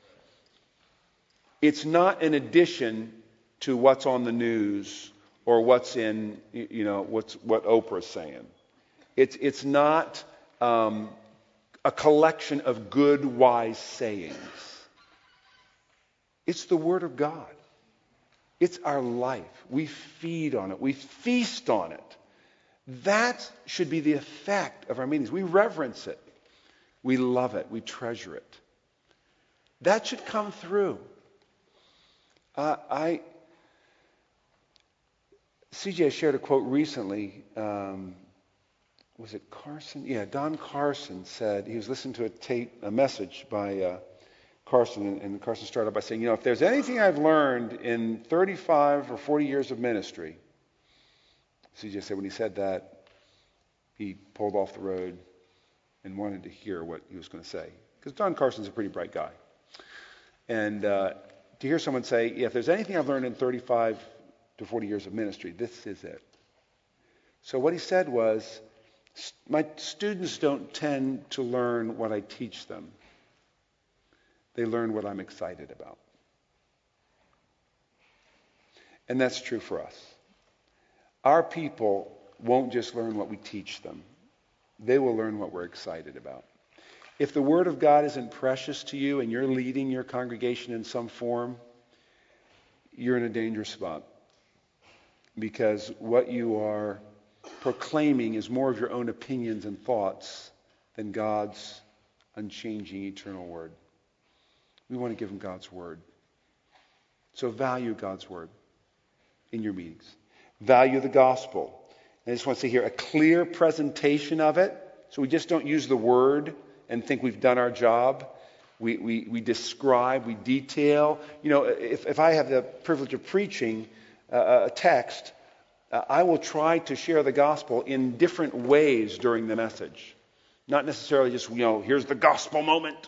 It's not an addition to what's on the news or what's in, you know, what's what Oprah's saying. It's it's not um, a collection of good, wise sayings. It's the Word of God. It's our life. We feed on it. We feast on it. That should be the effect of our meetings. We reverence it. We love it. We treasure it. That should come through. Uh, I C J shared a quote recently. Um, was it Carson? Yeah, Don Carson said, he was listening to a tape, a message by uh, Carson, and, and Carson started by saying, you know, if there's anything I've learned in thirty-five or forty years of ministry, C J said when he said that, he pulled off the road and wanted to hear what he was going to say. Because Don Carson's a pretty bright guy. And uh, to hear someone say, yeah, if there's anything I've learned in thirty-five to forty years of ministry, this is it. So what he said was, my students don't tend to learn what I teach them. They learn what I'm excited about. And that's true for us. Our people won't just learn what we teach them. They will learn what we're excited about. If the Word of God isn't precious to you and you're leading your congregation in some form, you're in a dangerous spot. Because what you are proclaiming is more of your own opinions and thoughts than God's unchanging, eternal word. We want to give them God's word. So value God's word in your meetings. Value the gospel. And I just want to say here, a clear presentation of it. So we just don't use the word and think we've done our job. We, we, we describe, we detail. You know, if, if I have the privilege of preaching uh, a text, uh, I will try to share the gospel in different ways during the message. Not necessarily just, you know, here's the gospel moment.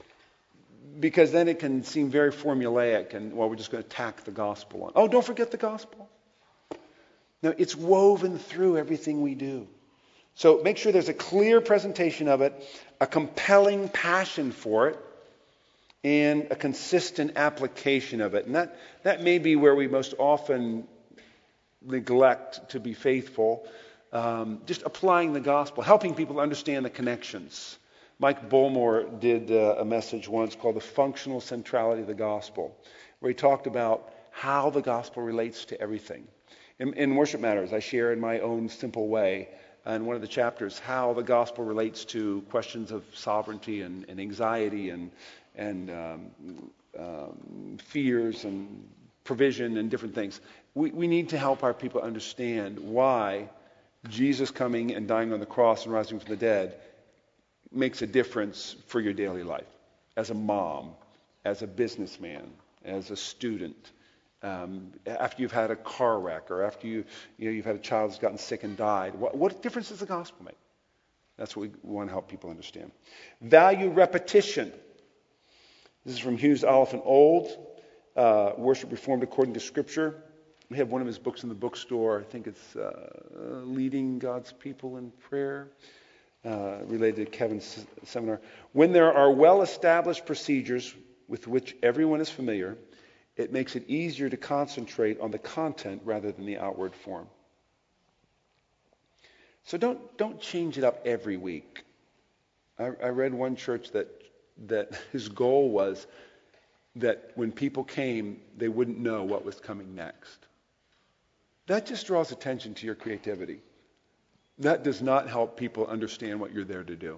Because then it can seem very formulaic and, well, we're just going to tack the gospel on. Oh, don't forget the gospel. No, it's woven through everything we do. So make sure there's a clear presentation of it, a compelling passion for it, and a consistent application of it. And that, that may be where we most often neglect to be faithful. Um, just applying the gospel, helping people understand the connections. Mike Bullmore did uh, a message once called The Functional Centrality of the Gospel, where he talked about how the gospel relates to everything. In, in Worship Matters, I share in my own simple way, in one of the chapters, how the gospel relates to questions of sovereignty and, and anxiety and, and um, um, fears and provision and different things. We, we need to help our people understand why Jesus coming and dying on the cross and rising from the dead makes a difference for your daily life. As a mom, as a businessman, as a student, um, after you've had a car wreck, or after you, you know, you've had a child who's gotten sick and died. What, what difference does the gospel make? That's what we want to help people understand. Value repetition. This is from Hughes Oliphant Old, uh, Worship Reformed According to Scripture. We have one of his books in the bookstore. I think it's uh, Leading God's People in Prayer. Uh, related to Kevin's seminar. When there are well-established procedures with which everyone is familiar, it makes it easier to concentrate on the content rather than the outward form. So don't don't change it up every week. I, I read one church that that his goal was that when people came, they wouldn't know what was coming next. That just draws attention to your creativity. That does not help people understand what you're there to do.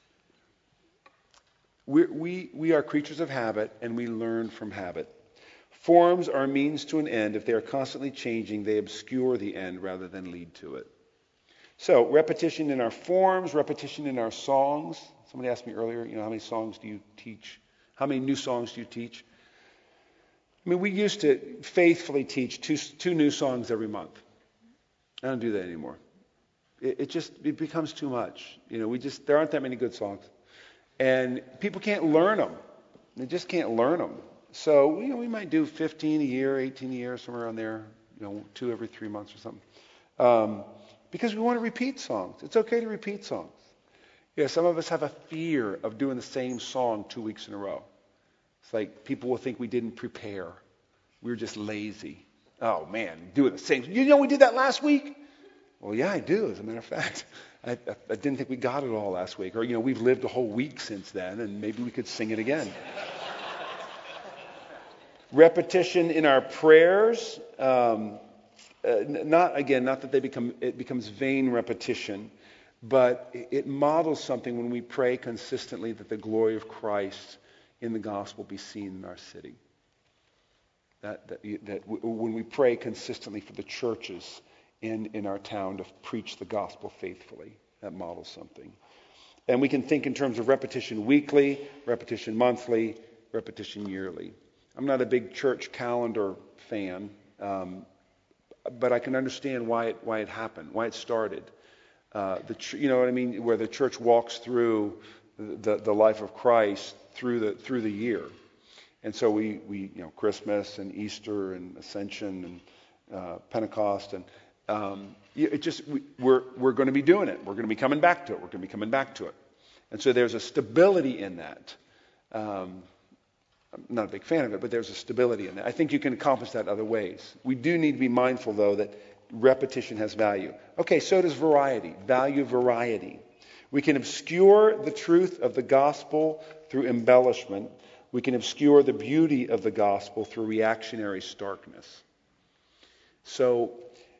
We're, we we are creatures of habit, and we learn from habit. Forms are means to an end. If they are constantly changing, they obscure the end rather than lead to it. So, repetition in our forms, repetition in our songs. Somebody asked me earlier, you know, how many songs do you teach? How many new songs do you teach? I mean, we used to faithfully teach two, two new songs every month. I don't do that anymore. It, it just it becomes too much. You know, we just there aren't that many good songs, and people can't learn them. They just can't learn them. So, you know, we might do fifteen a year, eighteen a year, somewhere around there. You know, two every three months or something. Um, because we want to repeat songs. It's okay to repeat songs. Yeah, some of us have a fear of doing the same song two weeks in a row. It's like people will think we didn't prepare. We were just lazy. Oh, man, doing the same. You know we did that last week? Well, yeah, I do, as a matter of fact. I, I, I didn't think we got it all last week. Or, you know, we've lived a whole week since then, and maybe we could sing it again. Repetition in our prayers. Um, uh, not, again, not that they become it becomes vain repetition, but it, it models something when we pray consistently that the glory of Christ in the gospel be seen in our city. That, that, that w- when we pray consistently for the churches in, in our town to preach the gospel faithfully, that models something. And we can think in terms of repetition weekly, repetition monthly, repetition yearly. I'm not a big church calendar fan, um, but I can understand why it why it happened, why it started. Uh, the ch- you know what I mean, where the church walks through the, the life of Christ through the through the year. And so we, we, you know, Christmas and Easter and Ascension and uh, Pentecost, and um, it just we, we're we're going to be doing it. We're going to be coming back to it. We're going to be coming back to it. And so there's a stability in that. Um, I'm not a big fan of it, but there's a stability in that. I think you can accomplish that other ways. We do need to be mindful, though, that repetition has value. Okay, so does variety. Value variety. We can obscure the truth of the gospel through embellishment. We can obscure the beauty of the gospel through reactionary starkness. So,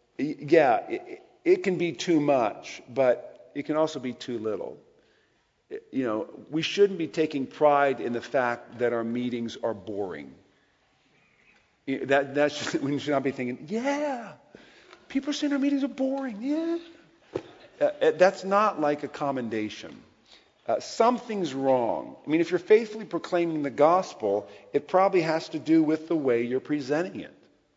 yeah, it, it can be too much, but it can also be too little. you know, we shouldn't be taking pride in the fact that our meetings are boring. That, that should, we should not be thinking, yeah, people are saying our meetings are boring. Yeah. Uh, that's not like a commendation. Uh, something's wrong. I mean, if you're faithfully proclaiming the gospel, it probably has to do with the way you're presenting it.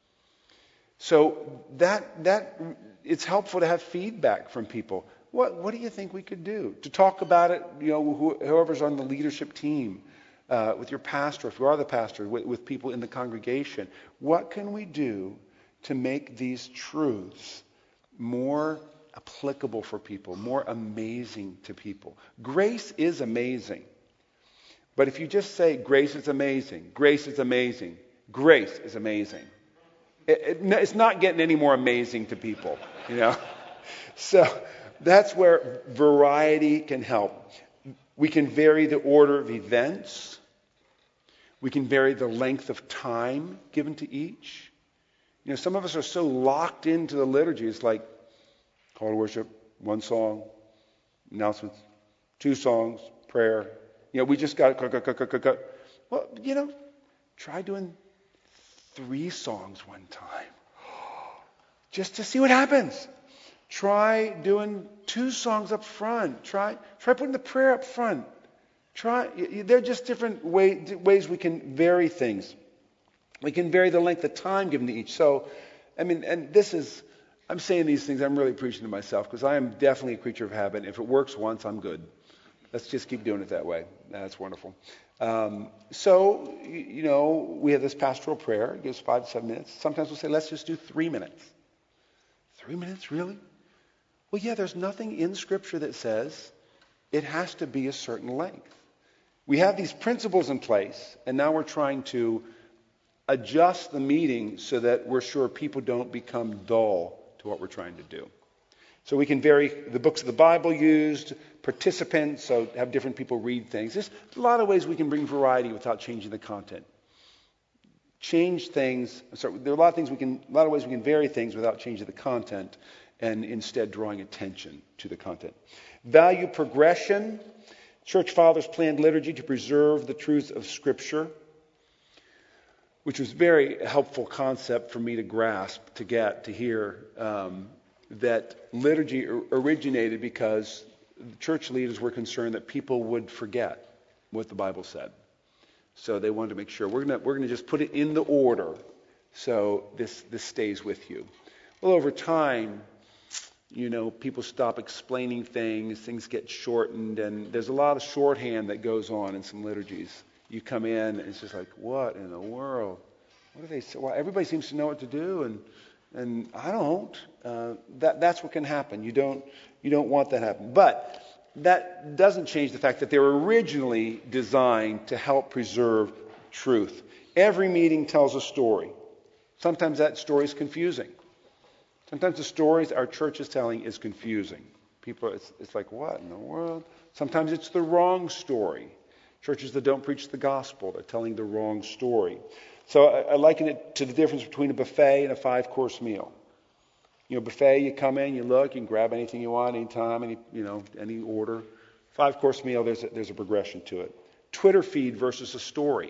So that that it's helpful to have feedback from people. What what do you think we could do? To talk about it, you know, who, whoever's on the leadership team, uh, with your pastor, if you are the pastor, with, with people in the congregation. What can we do to make these truths more applicable for people, more amazing to people? Grace is amazing. But if you just say, grace is amazing, grace is amazing, grace is amazing, it, it, it's not getting any more amazing to people, you know? So that's where variety can help. We can vary the order of events. We can vary the length of time given to each. You know, some of us are so locked into the liturgy. It's like call to worship, one song, announcements, two songs, prayer. You know, we just got to, well, you know, try doing three songs one time just to see what happens. Try doing two songs up front. Try try putting the prayer up front. Try. There are just different way, ways we can vary things. We can vary the length of time given to each. So, I mean, and this is, I'm saying these things, I'm really preaching to myself because I am definitely a creature of habit. If it works once, I'm good. Let's just keep doing it that way. That's wonderful. Um, so, you know, we have this pastoral prayer. It gives five to seven minutes. Sometimes we'll say, let's just do three minutes. Three minutes, really? Well, yeah, there's nothing in Scripture that says it has to be a certain length. We have these principles in place, and now we're trying to adjust the meeting so that we're sure people don't become dull to what we're trying to do. So we can vary the books of the Bible used, participants, so have different people read things. There's a lot of ways we can bring variety without changing the content. Change things, sorry, there are a lot of things we can, a lot of ways we can vary things without changing the content and instead drawing attention to the content. Value progression. Church fathers planned liturgy to preserve the truths of Scripture, which was a very helpful concept for me to grasp, to get, to hear, um, that liturgy originated because the church leaders were concerned that people would forget what the Bible said. So they wanted to make sure we're going we're going to just put it in the order so this this stays with you. Well, over time, you know, people stop explaining things, things get shortened, and there's a lot of shorthand that goes on in some liturgies. You come in, and it's just like, what in the world? What do they say? Well, everybody seems to know what to do, and and I don't. Uh, that that's what can happen. You don't you don't want that to happen. But that doesn't change the fact that they were originally designed to help preserve truth. Every meeting tells a story. Sometimes that story is confusing. Sometimes the stories our church is telling is confusing. People, it's, it's like, what in the world? Sometimes it's the wrong story. Churches that don't preach the gospel, they're telling the wrong story. So I, I liken it to the difference between a buffet and a five-course meal. You know, buffet, you come in, you look, you can grab anything you want, anytime, any, you know, any order. Five-course meal, there's a, there's a progression to it. Twitter feed versus a story.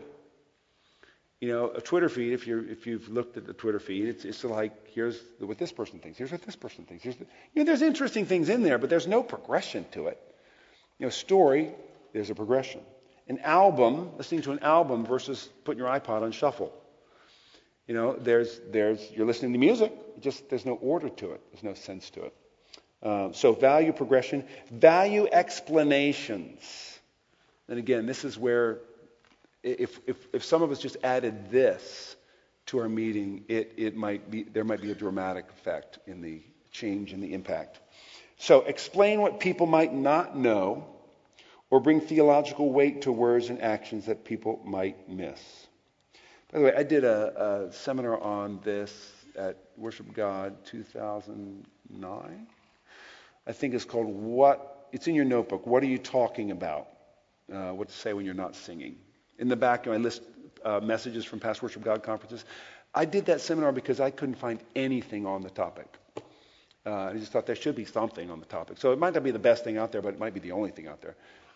You know, a Twitter feed, if you're if you've looked at the Twitter feed, it's it's like, here's what this person thinks, here's what this person thinks. Here's the, you know, there's interesting things in there, but there's no progression to it. You know, story, there's a progression. An album, listening to an album versus putting your iPod on shuffle. You know, there's there's you're listening to music, just there's no order to it, there's no sense to it. Uh, so value progression, value explanations. And again, this is where if if if some of us just added this to our meeting, it it might be there might be a dramatic effect in the change in the impact. So explain what people might not know, or bring theological weight to words and actions that people might miss. By the way, I did a, a seminar on this at Worship God two thousand nine. I think it's called What, it's in your notebook, What Are You Talking About? Uh, what to say when you're not singing. In the back, I list uh, messages from past Worship God conferences. I did that seminar because I couldn't find anything on the topic. Uh, I just thought there should be something on the topic. So it might not be the best thing out there, but it might be the only thing out there.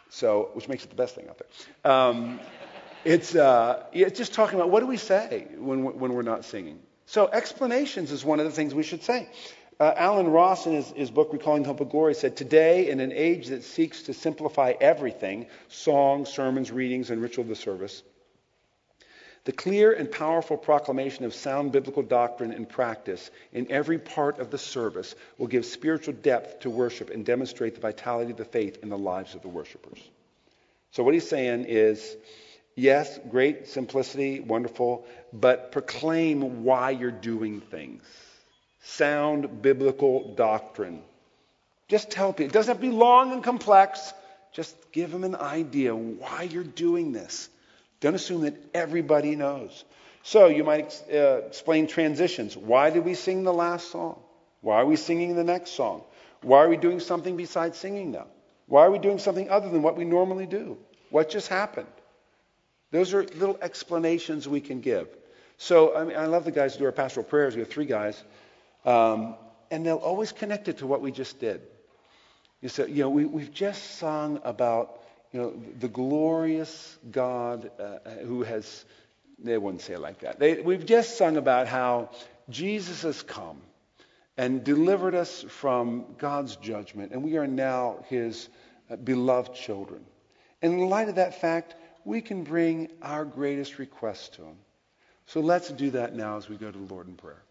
So, which makes it the best thing out there. Um, it's, uh, it's just talking about what do we say when, when we're not singing. So explanations is one of the things we should say. Uh, Alan Ross, in his, his book, Recalling the Hope of Glory, said, today, in an age that seeks to simplify everything, songs, sermons, readings, and ritual of the service, the clear and powerful proclamation of sound biblical doctrine and practice in every part of the service will give spiritual depth to worship and demonstrate the vitality of the faith in the lives of the worshipers. So what he's saying is, yes, great simplicity, wonderful, but proclaim why you're doing things. Sound biblical doctrine. Just tell people. It doesn't have to be long and complex. Just give them an idea why you're doing this. Don't assume that everybody knows. So you might uh, explain transitions. Why did we sing the last song? Why are we singing the next song? Why are we doing something besides singing now? Why are we doing something other than what we normally do? What just happened? Those are little explanations we can give. So I mean, I love the guys who do our pastoral prayers. We have three guys. Um, and they'll always connect it to what we just did. You say, you know, we, we've just sung about, you know, the glorious God uh, who has, they wouldn't say it like that. They, we've just sung about how Jesus has come and delivered us from God's judgment, and we are now his uh, beloved children. And in light of that fact, we can bring our greatest requests to him. So let's do that now as we go to the Lord in prayer.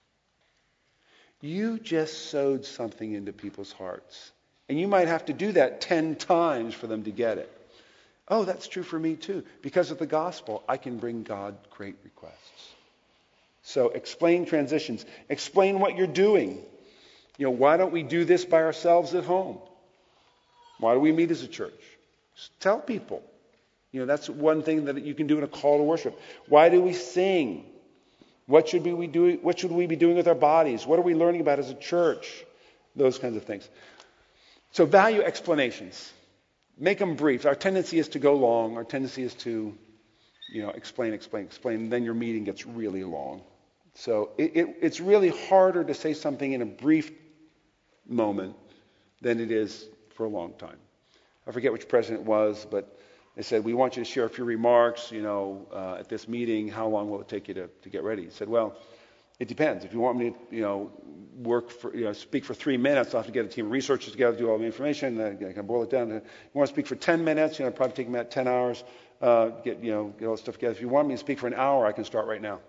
You just sowed something into people's hearts. And you might have to do that ten times for them to get it. Oh, that's true for me too. Because of the gospel, I can bring God great requests. So explain transitions. Explain what you're doing. You know, why don't we do this by ourselves at home? Why do we meet as a church? Just tell people. You know, that's one thing that you can do in a call to worship. Why do we sing? What should we be doing? What should we be doing with our bodies? What are we learning about as a church? Those kinds of things. So value explanations. Make them brief. Our tendency is to go long. Our tendency is to, you know, explain, explain, explain. Then your meeting gets really long. So it, it, it's really harder to say something in a brief moment than it is for a long time. I forget which president it was, but they said, we want you to share a few remarks, you know, uh, at this meeting. How long will it take you to, to get ready? He said, well, it depends. If you want me to, you know, work for, you know, speak for three minutes, I'll have to get a team of researchers together, do all the information, and I can boil it down. To, you want to speak for ten minutes, you know, it'll probably take me about ten hours, uh, get, you know, get all the stuff together. If you want me to speak for an hour, I can start right now.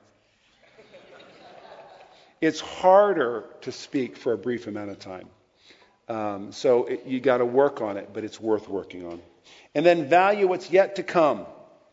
It's harder to speak for a brief amount of time. Um, so it, you got to work on it, but it's worth working on. And then value what's yet to come.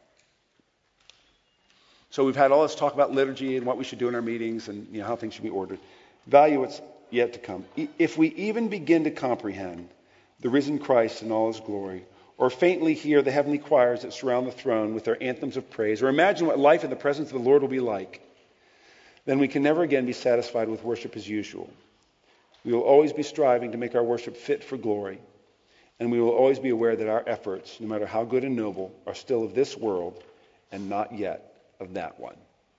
So we've had all this talk about liturgy and what we should do in our meetings and, you know, how things should be ordered. Value what's yet to come. If we even begin to comprehend the risen Christ in all his glory, or faintly hear the heavenly choirs that surround the throne with their anthems of praise, or imagine what life in the presence of the Lord will be like, then we can never again be satisfied with worship as usual. We will always be striving to make our worship fit for glory. And we will always be aware that our efforts, no matter how good and noble, are still of this world and not yet of that one.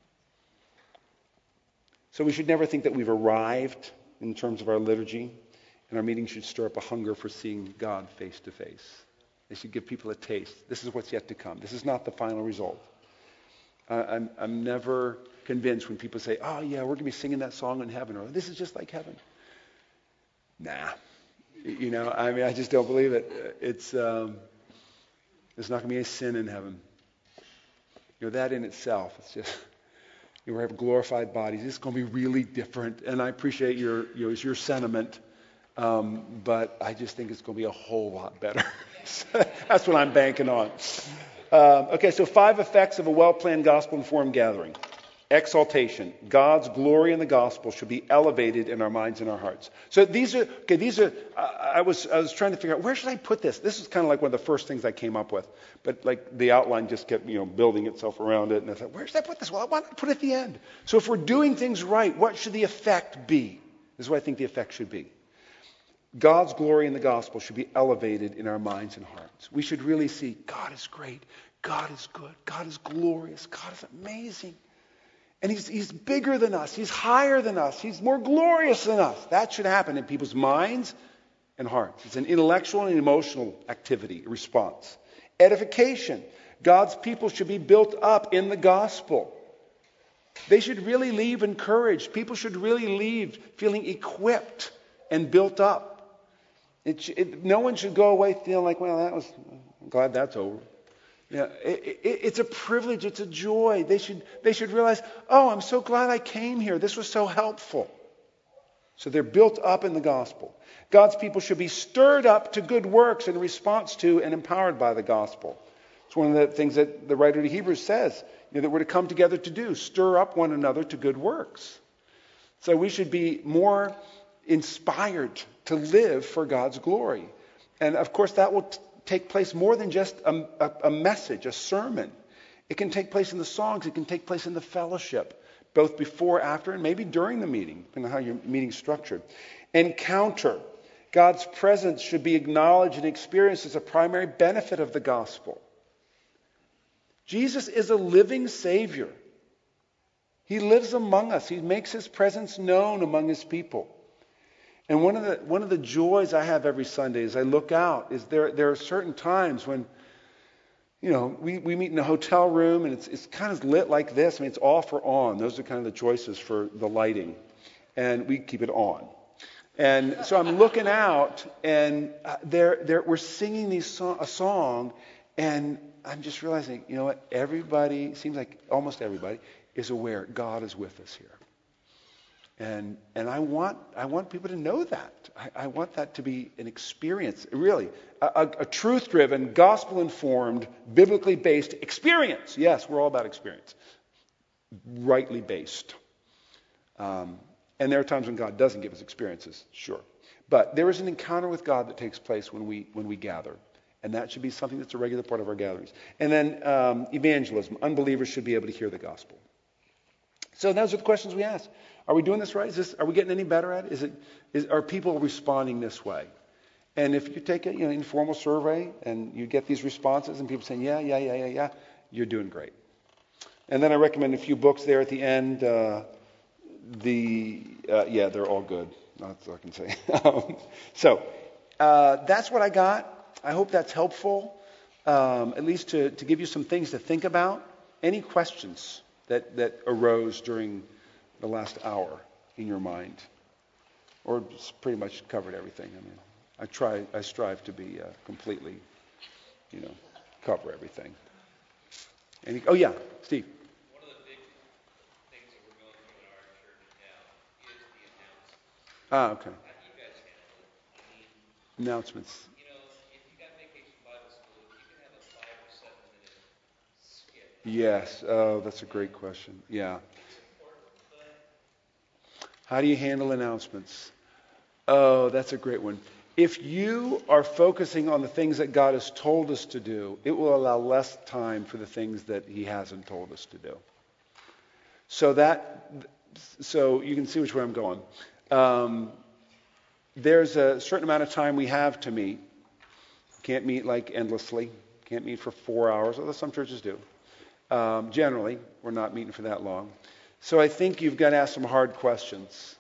So we should never think that we've arrived in terms of our liturgy, and our meetings should stir up a hunger for seeing God face to face. They should give people a taste. This is what's yet to come. This is not the final result. Uh, I'm, I'm never convinced when people say, oh yeah, we're going to be singing that song in heaven, or this is just like heaven. Nah. You know, I mean, I just don't believe it. It's um, there's not going to be any sin in heaven. You know, that in itself, it's just, you know, we have glorified bodies. It's going to be really different. And I appreciate your, you know, your sentiment, um, but I just think it's going to be a whole lot better. That's what I'm banking on. Um, okay, so five effects of a well-planned gospel-informed gathering. Exaltation. God's glory in the gospel should be elevated in our minds and our hearts. So these are, okay, these are, I, I was I was trying to figure out, where should I put this? This is kind of like one of the first things I came up with. But like the outline just kept, you know, building itself around it. And I thought, where should I put this? Well, why not put it at the end? So if we're doing things right, what should the effect be? This is what I think the effect should be. God's glory in the gospel should be elevated in our minds and hearts. We should really see God is great. God is good. God is glorious. God is amazing. And he's, he's bigger than us. He's higher than us. He's more glorious than us. That should happen in people's minds and hearts. It's an intellectual and emotional activity, response. Edification. God's people should be built up in the gospel. They should really leave encouraged. People should really leave feeling equipped and built up. It, it, no one should go away feeling like, well, that was, I'm glad that's over. Yeah, it, it, it's a privilege. It's a joy. They should, they should realize, oh, I'm so glad I came here. This was so helpful. So they're built up in the gospel. God's people should be stirred up to good works in response to and empowered by the gospel. It's one of the things that the writer to Hebrews says, you know, that we're to come together to do, stir up one another to good works. So we should be more inspired to live for God's glory. And of course that will t- take place more than just a, a, a message, a sermon. It can take place in the songs, it can take place in the fellowship, both before, after, and maybe during the meeting, depending on how your meeting's structured. Encounter. God's presence should be acknowledged and experienced as a primary benefit of the gospel. Jesus is a living Savior. He lives among us. He makes his presence known among his people. And one of the one of the joys I have every Sunday as I look out is there there are certain times when, you know, we, we meet in a hotel room and it's it's kind of lit like this. I mean, it's off or on. Those are kind of the choices for the lighting. And we keep it on. And so I'm looking out and there there we're singing these so- a song and I'm just realizing, you know what, everybody, seems like almost everybody, is aware God is with us here. And and I want I want people to know that. I, I want that to be an experience, really, a, a, a truth-driven, gospel-informed, biblically based experience. Yes, we're all about experience. Rightly based. Um, and there are times when God doesn't give us experiences, sure. But there is an encounter with God that takes place when we when we gather. And that should be something that's a regular part of our gatherings. And then um, evangelism. Unbelievers should be able to hear the gospel. So those are the questions we ask. Are we doing this right? Is this, are we getting any better at it? Is it? Is, are people responding this way? And if you take an you know, informal survey and you get these responses and people saying, yeah, yeah, yeah, yeah, yeah, you're doing great. And then I recommend a few books there at the end. Uh, the uh, Yeah, they're all good. That's all I can say. um, so uh, that's what I got. I hope that's helpful, um, at least to, to give you some things to think about. Any questions that, that arose during the last hour in your mind? Or just pretty much covered everything. I mean, I try, I strive to be uh, completely, you know, cover everything. Any, oh yeah, Steve. One of the big things that we're going through in our church now is the announcements. Ah, okay. How do you guys handle it? I mean, Announcements. you know, if you got Vacation Bible School, you can have a five or seven minute skit. Yes. Oh, that's a great question. Yeah. It's important, but How do you handle announcements? Oh, that's a great one. If you are focusing on the things that God has told us to do, it will allow less time for the things that he hasn't told us to do. So that, so you can see which way I'm going. Um, there's a certain amount of time we have to meet. Can't meet like endlessly. Can't meet for four hours, although some churches do. Um, generally, we're not meeting for that long. So I think you've got to ask some hard questions.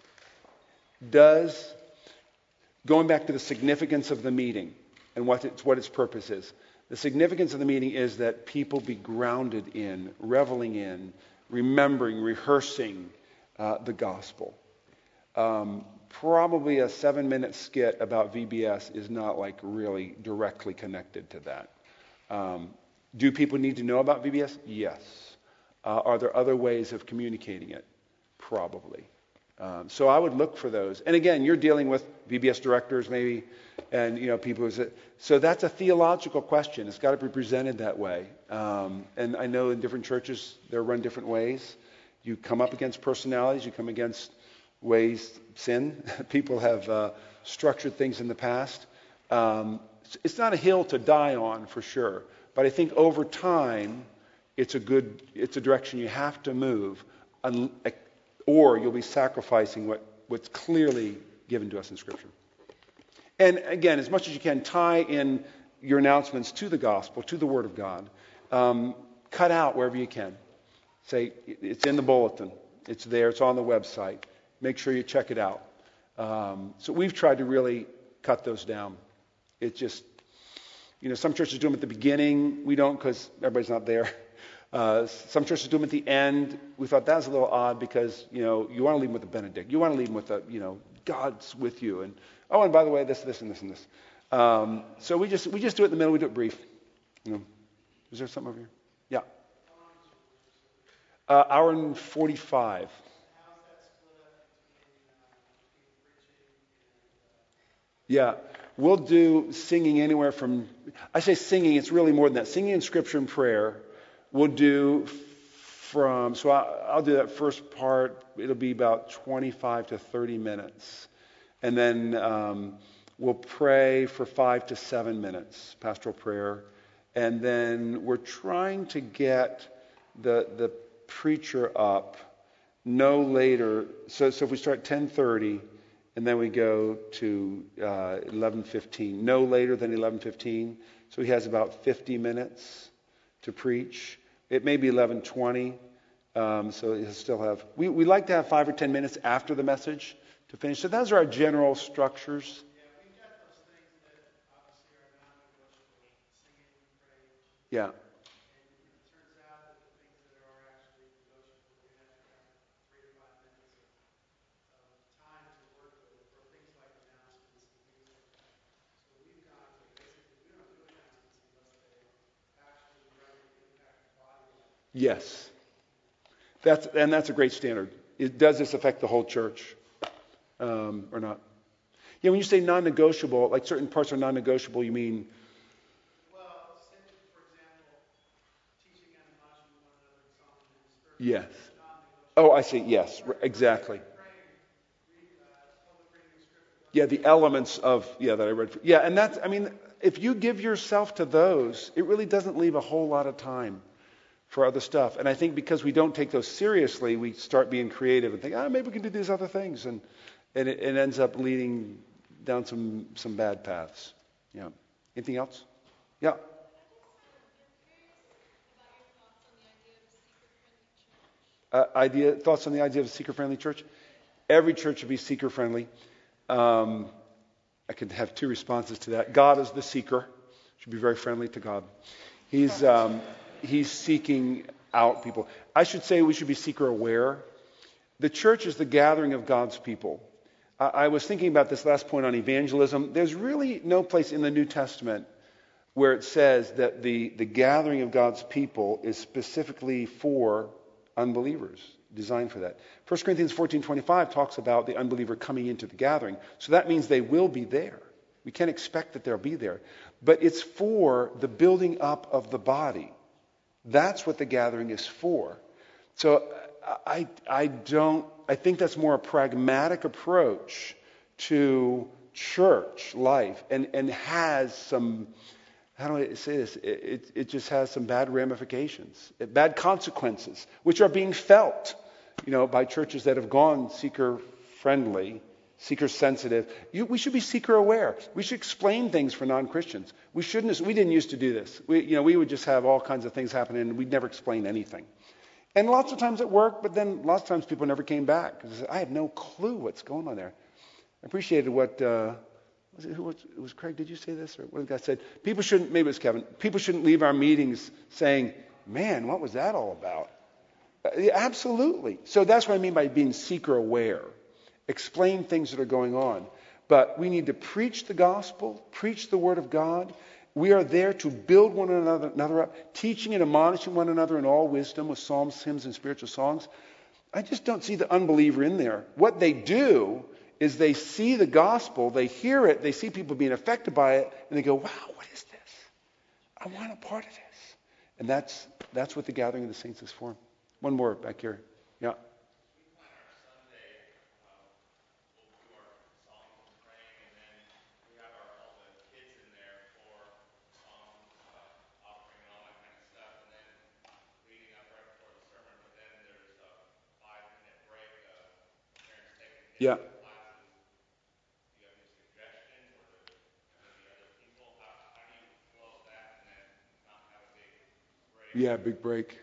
Does, going back to the significance of the meeting and what its, what its purpose is, the significance of the meeting is that people be grounded in, reveling in, remembering, rehearsing uh, the gospel. Um, probably a seven-minute skit about V B S is not like really directly connected to that. Um, do people need to know about V B S? Yes. Uh, are there other ways of communicating it? Probably. Um, so I would look for those. And again, you're dealing with V B S directors maybe, and you know people. Who, so that's a theological question. It's got to be presented that way. Um, and I know in different churches they're run different ways. You come up against personalities. You come against ways, sin. People have uh, structured things in the past. Um, it's not a hill to die on for sure. But I think over time, it's a good, it's a direction you have to move, or you'll be sacrificing what, what's clearly given to us in Scripture. And again, as much as you can, tie in your announcements to the gospel, to the Word of God. Um, cut out wherever you can. Say, it's in the bulletin. It's there. It's on the website. Make sure you check it out. Um, so we've tried to really cut those down. It just, you know, some churches do them at the beginning. We don't because everybody's not there. Uh, some churches do them at the end. We thought that was a little odd because, you know, you want to leave them with a benedict. You want to leave them with a, you know, God's with you. And, oh, and by the way, this, this, and this, and this. Um, so we just we just do it in the middle. We do it brief. You know, is there something over here? Yeah. Uh, hour and forty-five. Yeah, we'll do singing anywhere from, I say singing, it's really more than that. Singing in scripture and prayer, we'll do from, so I, I'll do that first part. It'll be about twenty-five to thirty minutes. And then um, we'll pray for five to seven minutes, pastoral prayer. And then we're trying to get the the preacher up no later. So, so if we start at ten thirty, and then we go to uh, eleven fifteen, no later than eleven fifteen. So he has about fifty minutes to preach. It may be eleven twenty, um, so he'll still have. We we like to have five or ten minutes after the message to finish. So those are our general structures. Yeah, we've got those things that obviously are non-negotiable: singing, praying. Yeah. And it turns out that the things that are actually negotiable, we have to have three to five minutes of, of time to work with for things like announcements and things like that. So we've gone to basically, we don't do announcements unless they actually directly impact the body. Yes. That's and that's a great standard. It, does this affect the whole church um, or not? Yeah, when you say non-negotiable, like certain parts are non-negotiable, you mean? Well, say, for example, teaching and admonishing one another in psalm and hymn spiritual. Yes. Non-negotiable. Oh, I see. Yes, r- exactly. Praying, read, uh, public reading of scripture. Yeah, the elements of, yeah, that I read. For, yeah, and that's, I mean, if you give yourself to those, it really doesn't leave a whole lot of time for other stuff. And I think because we don't take those seriously, we start being creative and think, ah, maybe we can do these other things. And, and it, it ends up leading down some, some bad paths. Yeah. Anything else? Yeah. Uh, idea, thoughts on the idea of a seeker-friendly church? Every church should be seeker-friendly. Um, I could have two responses to that. God is the seeker. Should be very friendly to God. He's um, he's seeking out people. I should say we should be seeker-aware. The church is the gathering of God's people. I, I was thinking about this last point on evangelism. There's really no place in the New Testament where it says that the, the gathering of God's people is specifically for unbelievers, designed for that. First Corinthians fourteen twenty-five talks about the unbeliever coming into the gathering. So that means they will be there. We can't expect that they'll be there. But it's for the building up of the body. That's what the gathering is for. So I, I don't, I think that's more a pragmatic approach to church life and, and has some, how do I say this? It, it, it just has some bad ramifications, bad consequences, which are being felt, you know, by churches that have gone seeker-friendly, seeker-sensitive. You, we should be seeker-aware. We should explain things for non-Christians. We shouldn't. We didn't used to do this. We, you know, we would just have all kinds of things happening, and we'd never explain anything. And lots of times it worked, but then lots of times people never came back because I have no clue what's going on there. I appreciated what. Uh, Was it, who was, it was Craig, did you say this? Or one of the guys said, people shouldn't, maybe it was Kevin, people shouldn't leave our meetings saying, man, what was that all about? Uh, yeah, absolutely. So that's what I mean by being seeker aware. Explain things that are going on. But we need to preach the gospel, preach the word of God. We are there to build one another, another up, teaching and admonishing one another in all wisdom with psalms, hymns, and spiritual songs. I just don't see the unbeliever in there. What they do is they see the gospel, they hear it, they see people being affected by it, and they go, wow, what is this? I want a part of this. And that's that's what the gathering of the saints is for. One more back here. Yeah. Yeah. Yeah, big break.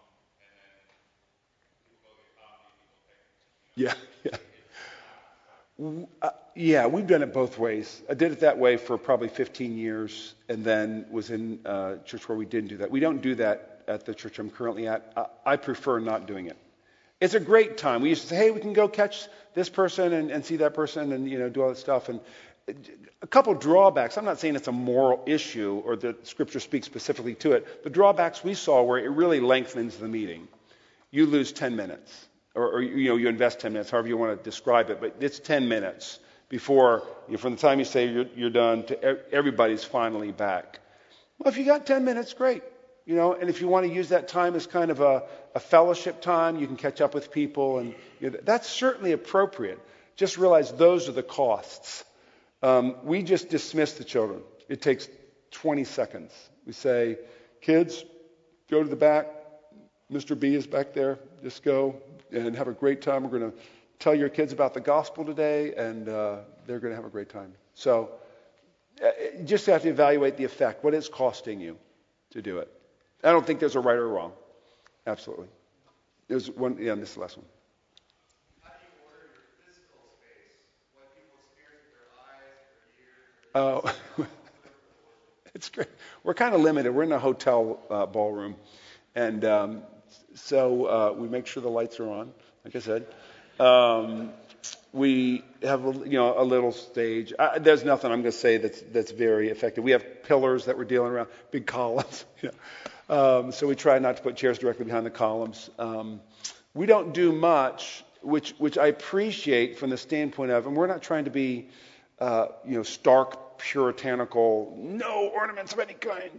Yeah, yeah. W- Uh, yeah, we've done it both ways. I did it that way for probably fifteen years, and then was in a church where we didn't do that. We don't do that at the church I'm currently at. I, I prefer not doing it. It's a great time. We used to say, hey, we can go catch this person and, and see that person and, you know, do all that stuff. And a couple drawbacks. I'm not saying it's a moral issue or that Scripture speaks specifically to it. The drawbacks we saw were it really lengthens the meeting. You lose ten minutes. Or, or you know, you invest ten minutes, however you want to describe it. But it's ten minutes before, you know, from the time you say you're, you're done to e- everybody's finally back. Well, if you got ten minutes, great. You know, and if you want to use that time as kind of a, a fellowship time, you can catch up with people, and you know, that's certainly appropriate. Just realize those are the costs. Um, we just dismiss the children. It takes twenty seconds. We say, kids, go to the back. Mister B is back there. Just go and have a great time. We're going to tell your kids about the gospel today, and uh, they're going to have a great time. So uh, you just have to evaluate the effect, what it's costing you to do it. I don't think there's a right or wrong. Absolutely. There's one, yeah, this is the last one. How do you order your physical space? What people experience with their eyes, their ears, their Oh, it's great. We're kind of limited. We're in a hotel uh, ballroom, and um, so uh, we make sure the lights are on. Like I said, um, we have a, you know a little stage. I, there's nothing I'm going to say that's that's very effective. We have pillars that we're dealing around, big columns. You know. Um, so we try not to put chairs directly behind the columns. Um, we don't do much, which which I appreciate from the standpoint of, and we're not trying to be, uh, you know, stark, puritanical, no ornaments of any kind.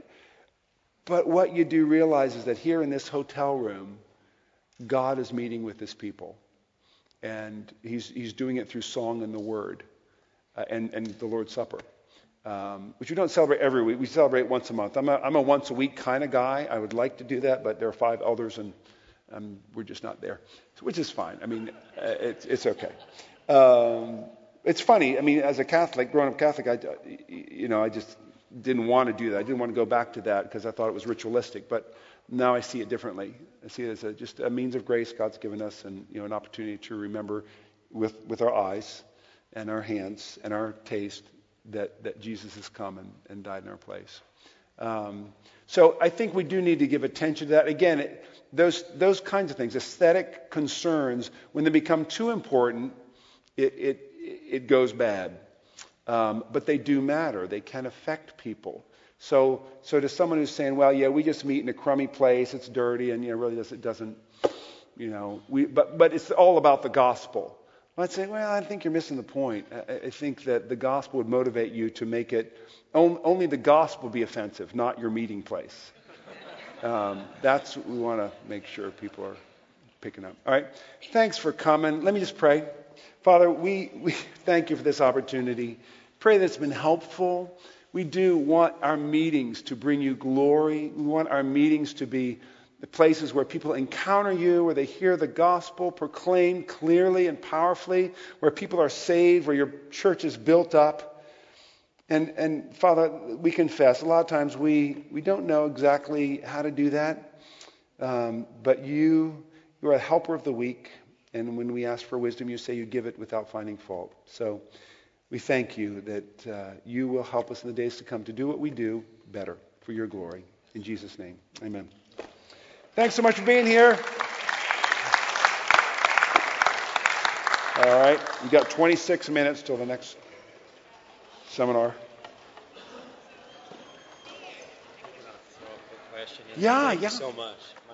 But what you do realize is that here in this hotel room, God is meeting with His people, and He's He's doing it through song and the Word, uh, and and the Lord's Supper. Um, which we don't celebrate every week. We celebrate once a month. I'm a, I'm a once a week kind of guy. I would like to do that, but there are five elders, and um, we're just not there, so, which is fine. I mean, uh, it's it's okay. Um, it's funny. I mean, as a Catholic, growing up Catholic, I, you know, I just didn't want to do that. I didn't want to go back to that because I thought it was ritualistic. But now I see it differently. I see it as a, just a means of grace God's given us, and you know, an opportunity to remember with with our eyes and our hands and our taste that, that Jesus has come and, and died in our place. Um, so I think we do need to give attention to that. Again, it, those those kinds of things, aesthetic concerns, when they become too important, it it, it goes bad. Um, but they do matter. They can affect people. So so to someone who's saying, well, yeah, we just meet in a crummy place, it's dirty, and you know, really does, it doesn't, you know, we but but it's all about the gospel. I'd say, well, I think you're missing the point. I, I think that the gospel would motivate you to make it, on, only the gospel be offensive, not your meeting place. Um, that's what we want to make sure people are picking up. All right. Thanks for coming. Let me just pray. Father, we, we thank you for this opportunity. Pray that it's been helpful. We do want our meetings to bring you glory. We want our meetings to be the places where people encounter you, where they hear the gospel proclaimed clearly and powerfully, where people are saved, where your church is built up. And, and Father, we confess, a lot of times we, we don't know exactly how to do that, um, but you, you are a helper of the weak, and when we ask for wisdom, you say you give it without finding fault. So we thank you that uh, you will help us in the days to come to do what we do better for your glory. In Jesus' name, amen. Thanks so much for being here. All right, you got twenty-six minutes till the next seminar. Throw a quick question in. Yeah, Thank yeah. you so much.